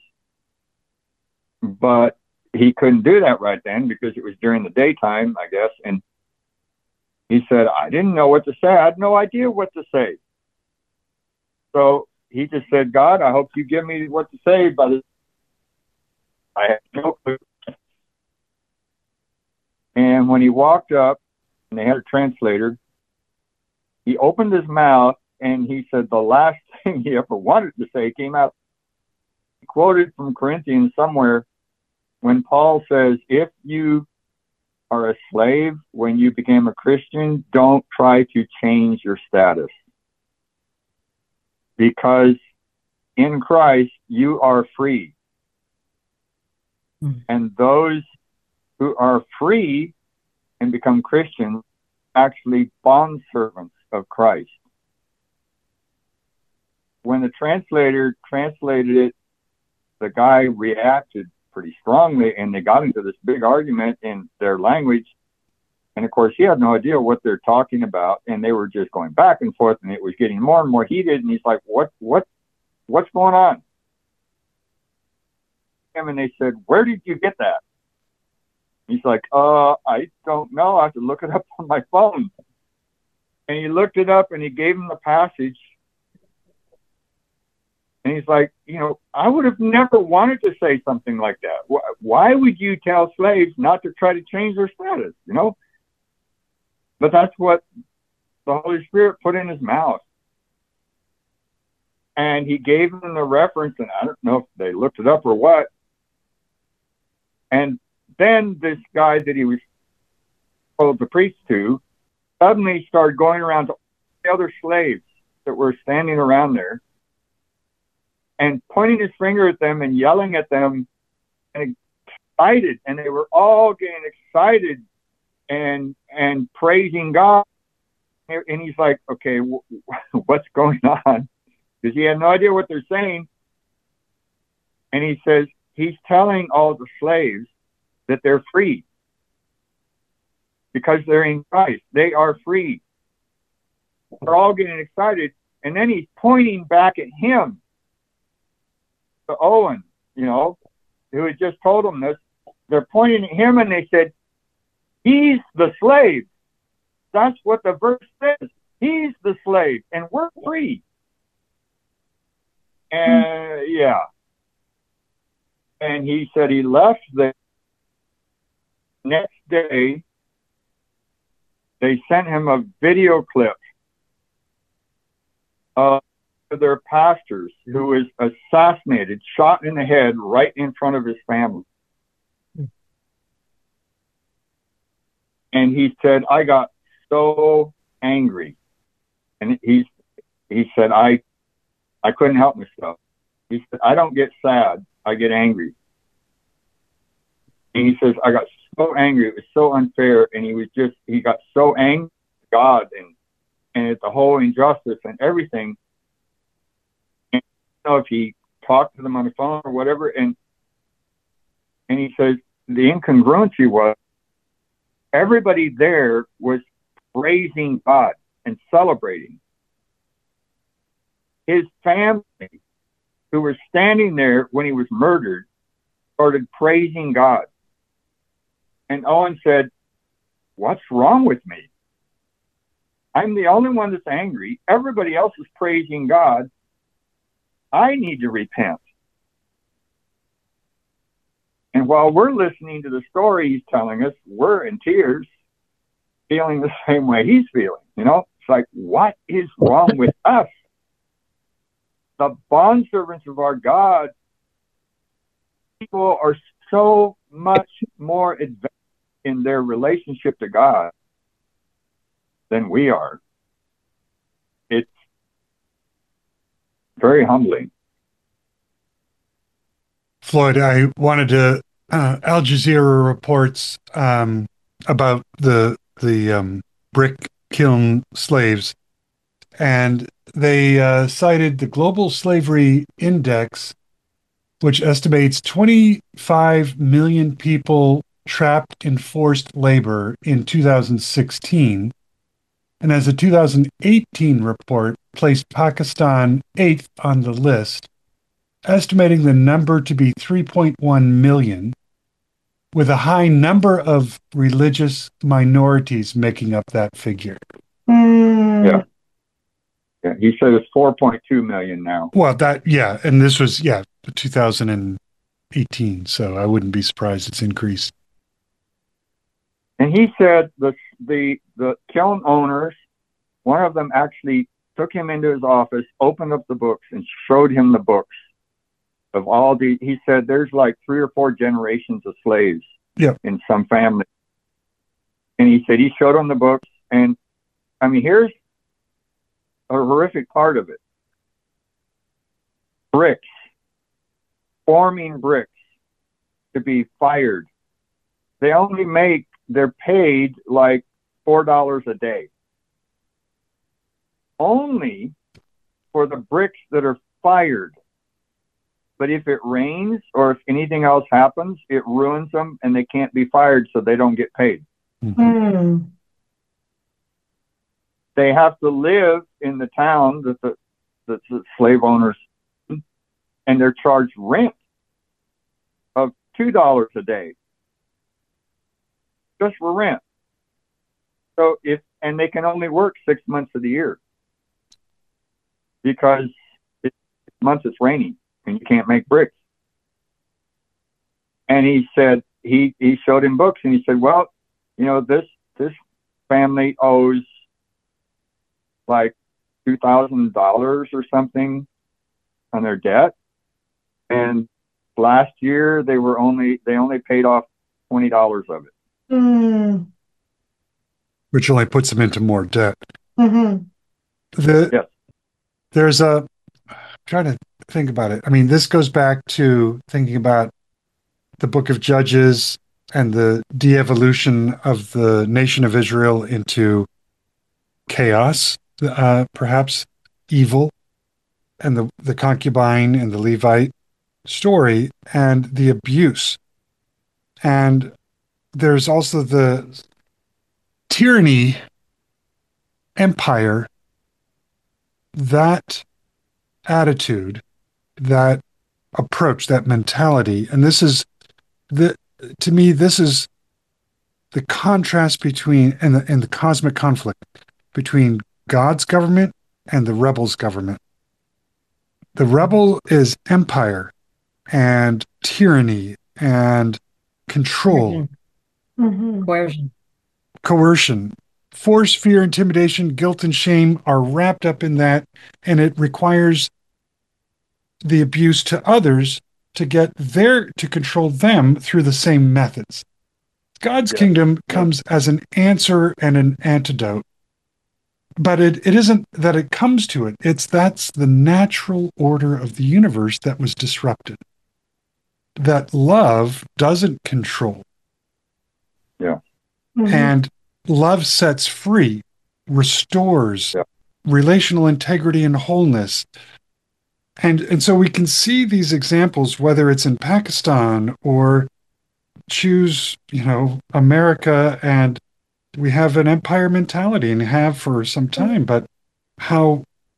But he couldn't do that right then because it was during the daytime, I guess. And he said, "I didn't know what to say. I had no idea what to say." So he just said, "God, I hope you give me what to say." But I had no clue. And when he walked up and they had a translator, he opened his mouth and he said the last thing he ever wanted to say came out. He quoted from Corinthians somewhere when Paul says, "If you are a slave when you became a Christian, don't try to change your status. Because in Christ, you are free. And those who are free and become Christians actually bondservants of Christ." When the translator translated it, the guy reacted pretty strongly, and they got into this big argument in their language. And of course, he had no idea what they're talking about, and they were just going back and forth, and it was getting more and more heated. And he's like, what's going on?" And they said, "Where did you get that?" He's like, "I don't know. I have to look it up on my phone." And he looked it up, and he gave him the passage. And he's like, "I would have never wanted to say something like that. Why would you tell slaves not to try to change their status, But that's what the Holy Spirit put in his mouth. And he gave them the reference, and I don't know if they looked it up or what. And then this guy that he was told to preach to suddenly started going around to all the other slaves that were standing around there and pointing his finger at them and yelling at them and excited. And they were all getting excited and praising God. And he's like, "Okay, what's going on?" Because he had no idea what they're saying. And he says, he's telling all the slaves that they're free. Because they're in Christ. They are free. They're all getting excited. And then he's pointing back at him, to Owen, who had just told him this. They're pointing at him and they said, "He's the slave." That's what the verse says. He's the slave and we're free. And yeah. And he said he left the next day. They sent him a video clip of their pastors who was assassinated, shot in the head right in front of his family. And he said, "I got so angry." And he said, I couldn't help myself. He said, "I don't get sad, I get angry." And he says, "I got so angry, it was so unfair." And he got so angry at God and at the whole injustice and everything. And I don't know if he talked to them on the phone or whatever. And he says, the incongruency was everybody there was praising God and celebrating. his family, who were standing there when he was murdered, started praising God. And Owen said, "What's wrong with me? I'm the only one that's angry. Everybody else is praising God. I need to repent." And while we're listening to the story he's telling us, we're in tears, feeling the same way he's feeling. It's like, what is wrong with us? The bondservants of our God, people are so much more advanced in their relationship to God than we are. It's very humbling. Floyd, I wanted to. Al Jazeera reports about the brick kiln slaves, and they cited the Global Slavery Index, which estimates 25 million people trapped in forced labor in 2016, and as a 2018 report placed Pakistan 8th on the list, estimating the number to be 3.1 million, with a high number of religious minorities making up that figure. Yeah. He said it's 4.2 million now. Well, and this was 2018, so I wouldn't be surprised it's increased. And he said the kiln owners, one of them actually took him into his office, opened up the books, and showed him the books of all he said there's like 3 or 4 generations of slaves in some family. And he said he showed him the books. And I mean, here's a horrific part of it. Bricks, forming bricks to be fired. They're paid like $4 a day. Only for the bricks that are fired. But if it rains or if anything else happens, it ruins them and they can't be fired, so they don't get paid. Mm. They have to live in the town that the slave owners, and they're charged rent of $2 a day just for rent. So and they can only work 6 months of the year because months it's raining and you can't make bricks. And he said he showed him books and he said, well, this family owes like $2,000 or something on their debt, and last year they only paid off $20 of it. Mm. Which only puts them into more debt. Mm-hmm. There's I'm trying to think about it. I mean, this goes back to thinking about the Book of Judges and the de-evolution of the nation of Israel into chaos, perhaps evil, and the concubine and the Levite story and the abuse. And there's also the tyranny, empire, that attitude, that approach, that mentality. And to me, this is the contrast between, and the cosmic conflict between God's government and the rebel's government. The rebel is empire and tyranny and control, Mm-hmm. Coercion. force, fear, intimidation, guilt, and shame are wrapped up in that, and it requires the abuse to others to control them through the same methods. God's kingdom comes as an answer and an antidote, but it isn't that it comes to it. That's the natural order of the universe that was disrupted. That love doesn't control. Yeah. Mm-hmm. And love sets free, restores relational integrity and wholeness. And so we can see these examples, whether it's in Pakistan or choose, America, and we have an empire mentality and have for some time, but how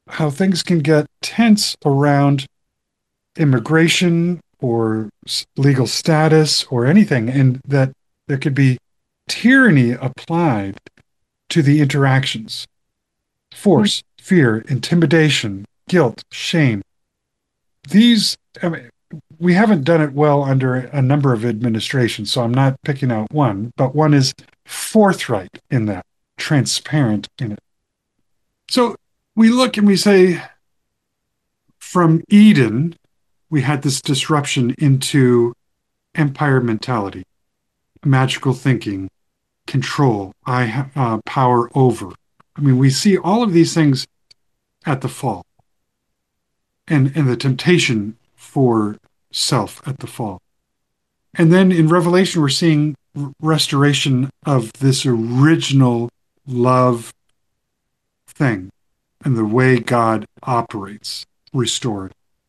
how things can get tense around immigration or legal status or anything, and that there could be tyranny applied to the interactions. Force, fear, intimidation, guilt, shame. These, I mean, we haven't done it well under a number of administrations, so I'm not picking out one, but one is forthright in that, transparent in it. So we look and we say, from Eden, we had this disruption into empire mentality, magical thinking, control, power over. I mean, we see all of these things at the fall and the temptation for self at the fall. And then in Revelation, we're seeing restoration of this original love thing and the way God operates restored.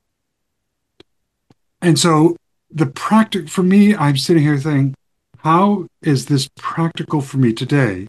And so for me, I'm sitting here thinking, how is this practical for me today?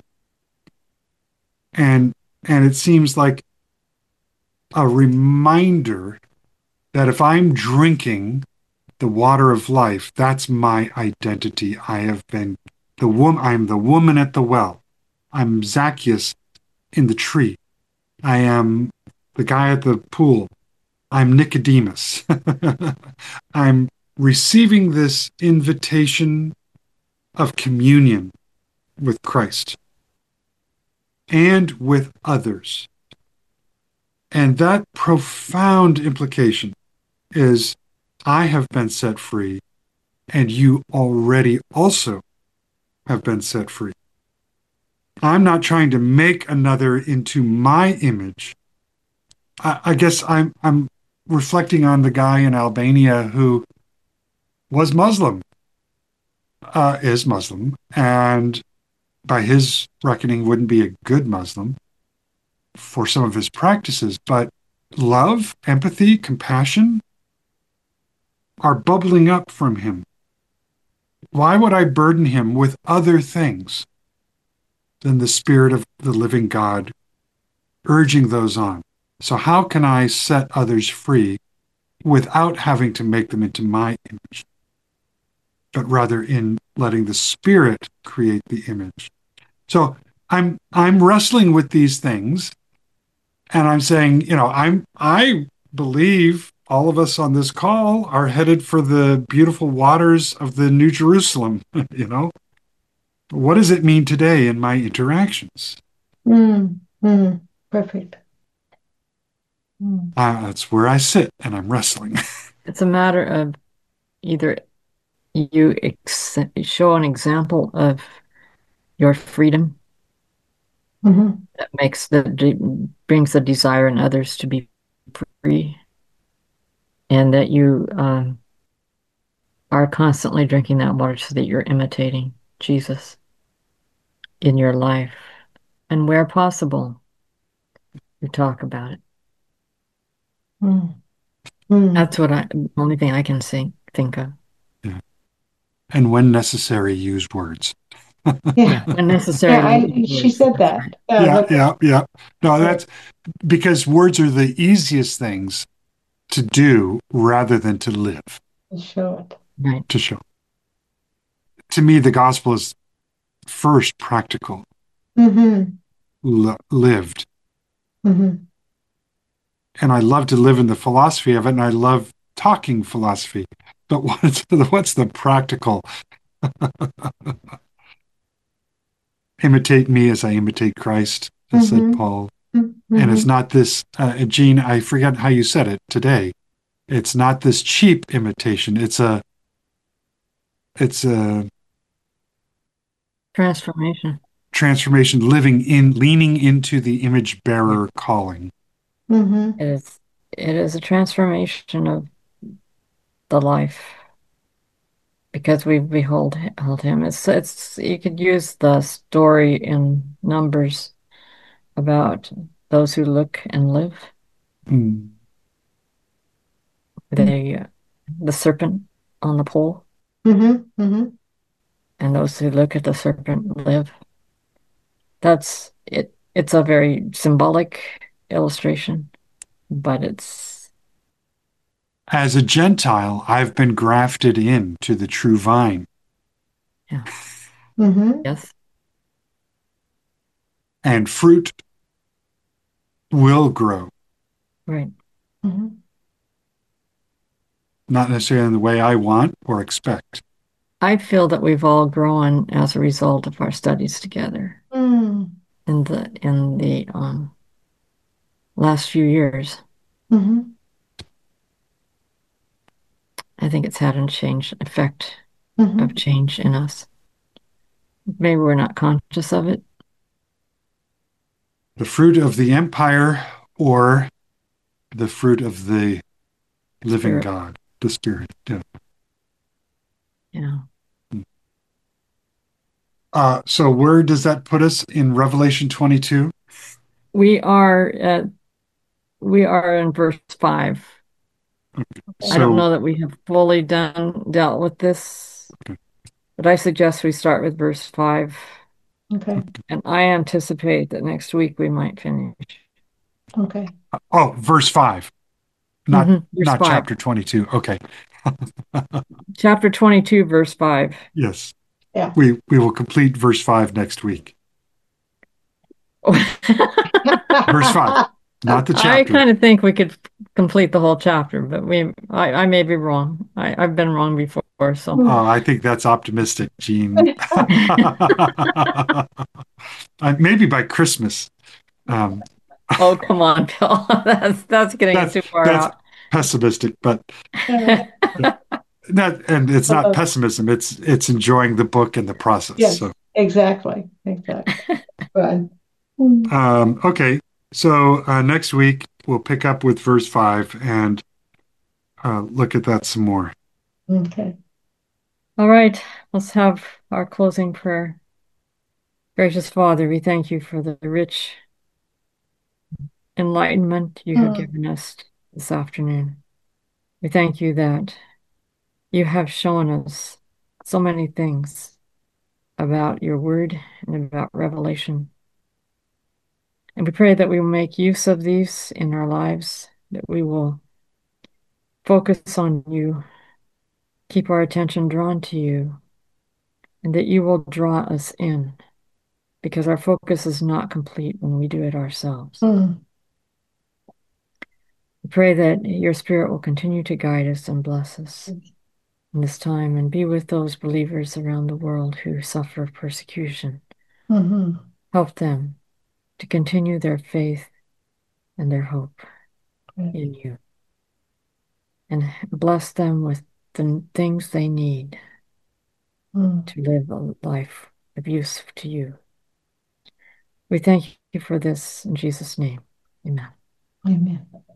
And it seems like a reminder that if I'm drinking the water of life, that's my identity. I have been the woman. I'm the woman at the well. I'm Zacchaeus in the tree. I am the guy at the pool. I'm Nicodemus. I'm receiving this invitation of communion with Christ and with others. And that profound implication is I have been set free, and you already also have been set free. I'm not trying to make another into my image. I guess I'm reflecting on the guy in Albania who was Muslim, is Muslim, and by his reckoning wouldn't be a good Muslim for some of his practices, but love, empathy, compassion are bubbling up from him. Why would I burden him with other things than the Spirit of the living God urging those on? So how can I set others free without having to make them into my image, but rather in letting the Spirit create the image? So I'm wrestling with these things, and I'm saying, I believe all of us on this call are headed for the beautiful waters of the New Jerusalem. What does it mean today in my interactions? Perfect. That's where I sit, and I'm wrestling. It's a matter of either you show an example of your freedom that brings the desire in others to be free, and that you are constantly drinking that water so that you're imitating Jesus in your life, and where possible, you talk about it. That's the only thing I can think of. Yeah. And when necessary, use words. Yeah, when necessary. She said that. Yeah. No, that's because words are the easiest things to do rather than to live. To show it. Right. To show. To me, the gospel is first practical, lived. And I love to live in the philosophy of it, and I love talking philosophy. But what's the practical? Imitate me as I imitate Christ, said Paul. And it's not this, Jean, I forget how you said it today. It's not this cheap imitation. It's a transformation. Leaning into the image bearer calling. It is a transformation of the life, because we behold him. It's you could use the story in Numbers about those who look and live. The serpent on the pole, and those who look at the serpent live. That's it. It's a very symbolic illustration. but it's, As a Gentile, I've been grafted into the true vine, yeah, Mm-hmm. yes, and fruit will grow, right. Mm-hmm. not necessarily in the way I want or expect. I feel that we've all grown as a result of our studies together Mm-hmm. in the last few years. Mm-hmm. I think it's had a change effect Mm-hmm. of change in us. Maybe we're not conscious of it. The fruit of the empire or the fruit of the living Spirit. God, the Spirit. Yeah. Yeah. So where does that put us in Revelation 22? We are at we are in verse 5. I don't So, know that we have fully dealt with this, but I suggest we start with verse 5. Okay. And I anticipate that next week we might finish. Okay. oh, verse 5, not Verse 5. chapter 22. Okay. Chapter 22, verse 5. Yes. Yeah. We will complete verse 5 next week. Verse 5, not the I chapter. kind of think we could complete the whole chapter, but I may be wrong. I've been wrong before, so. Oh, I think that's optimistic, Gene. Maybe by Christmas. Um, Oh, come on, Bill. That's getting it that's too far that's out. pessimistic, but Uh, and it's not uh, pessimism. It's enjoying the book and the process. yes, So, exactly. Exactly. Good. Mm. okay. So next week we'll pick up with verse 5 and look at that some more. Okay. All right, let's have our closing prayer. Gracious Father, we thank you for the rich enlightenment you have Mm. given us this afternoon. We thank you that you have shown us so many things about your word and about revelation. And we pray that we will make use of these in our lives, that we will focus on you, keep our attention drawn to you, and that you will draw us in, because our focus is not complete when we do it ourselves. Mm. We pray that your Spirit will continue to guide us and bless us in this time and be with those believers around the world who suffer persecution. Mm-hmm. Help them to continue their faith and their hope in you, and bless them with the things they need Mm. to live a life of use to you. We thank you for this in Jesus' name. Amen. Amen.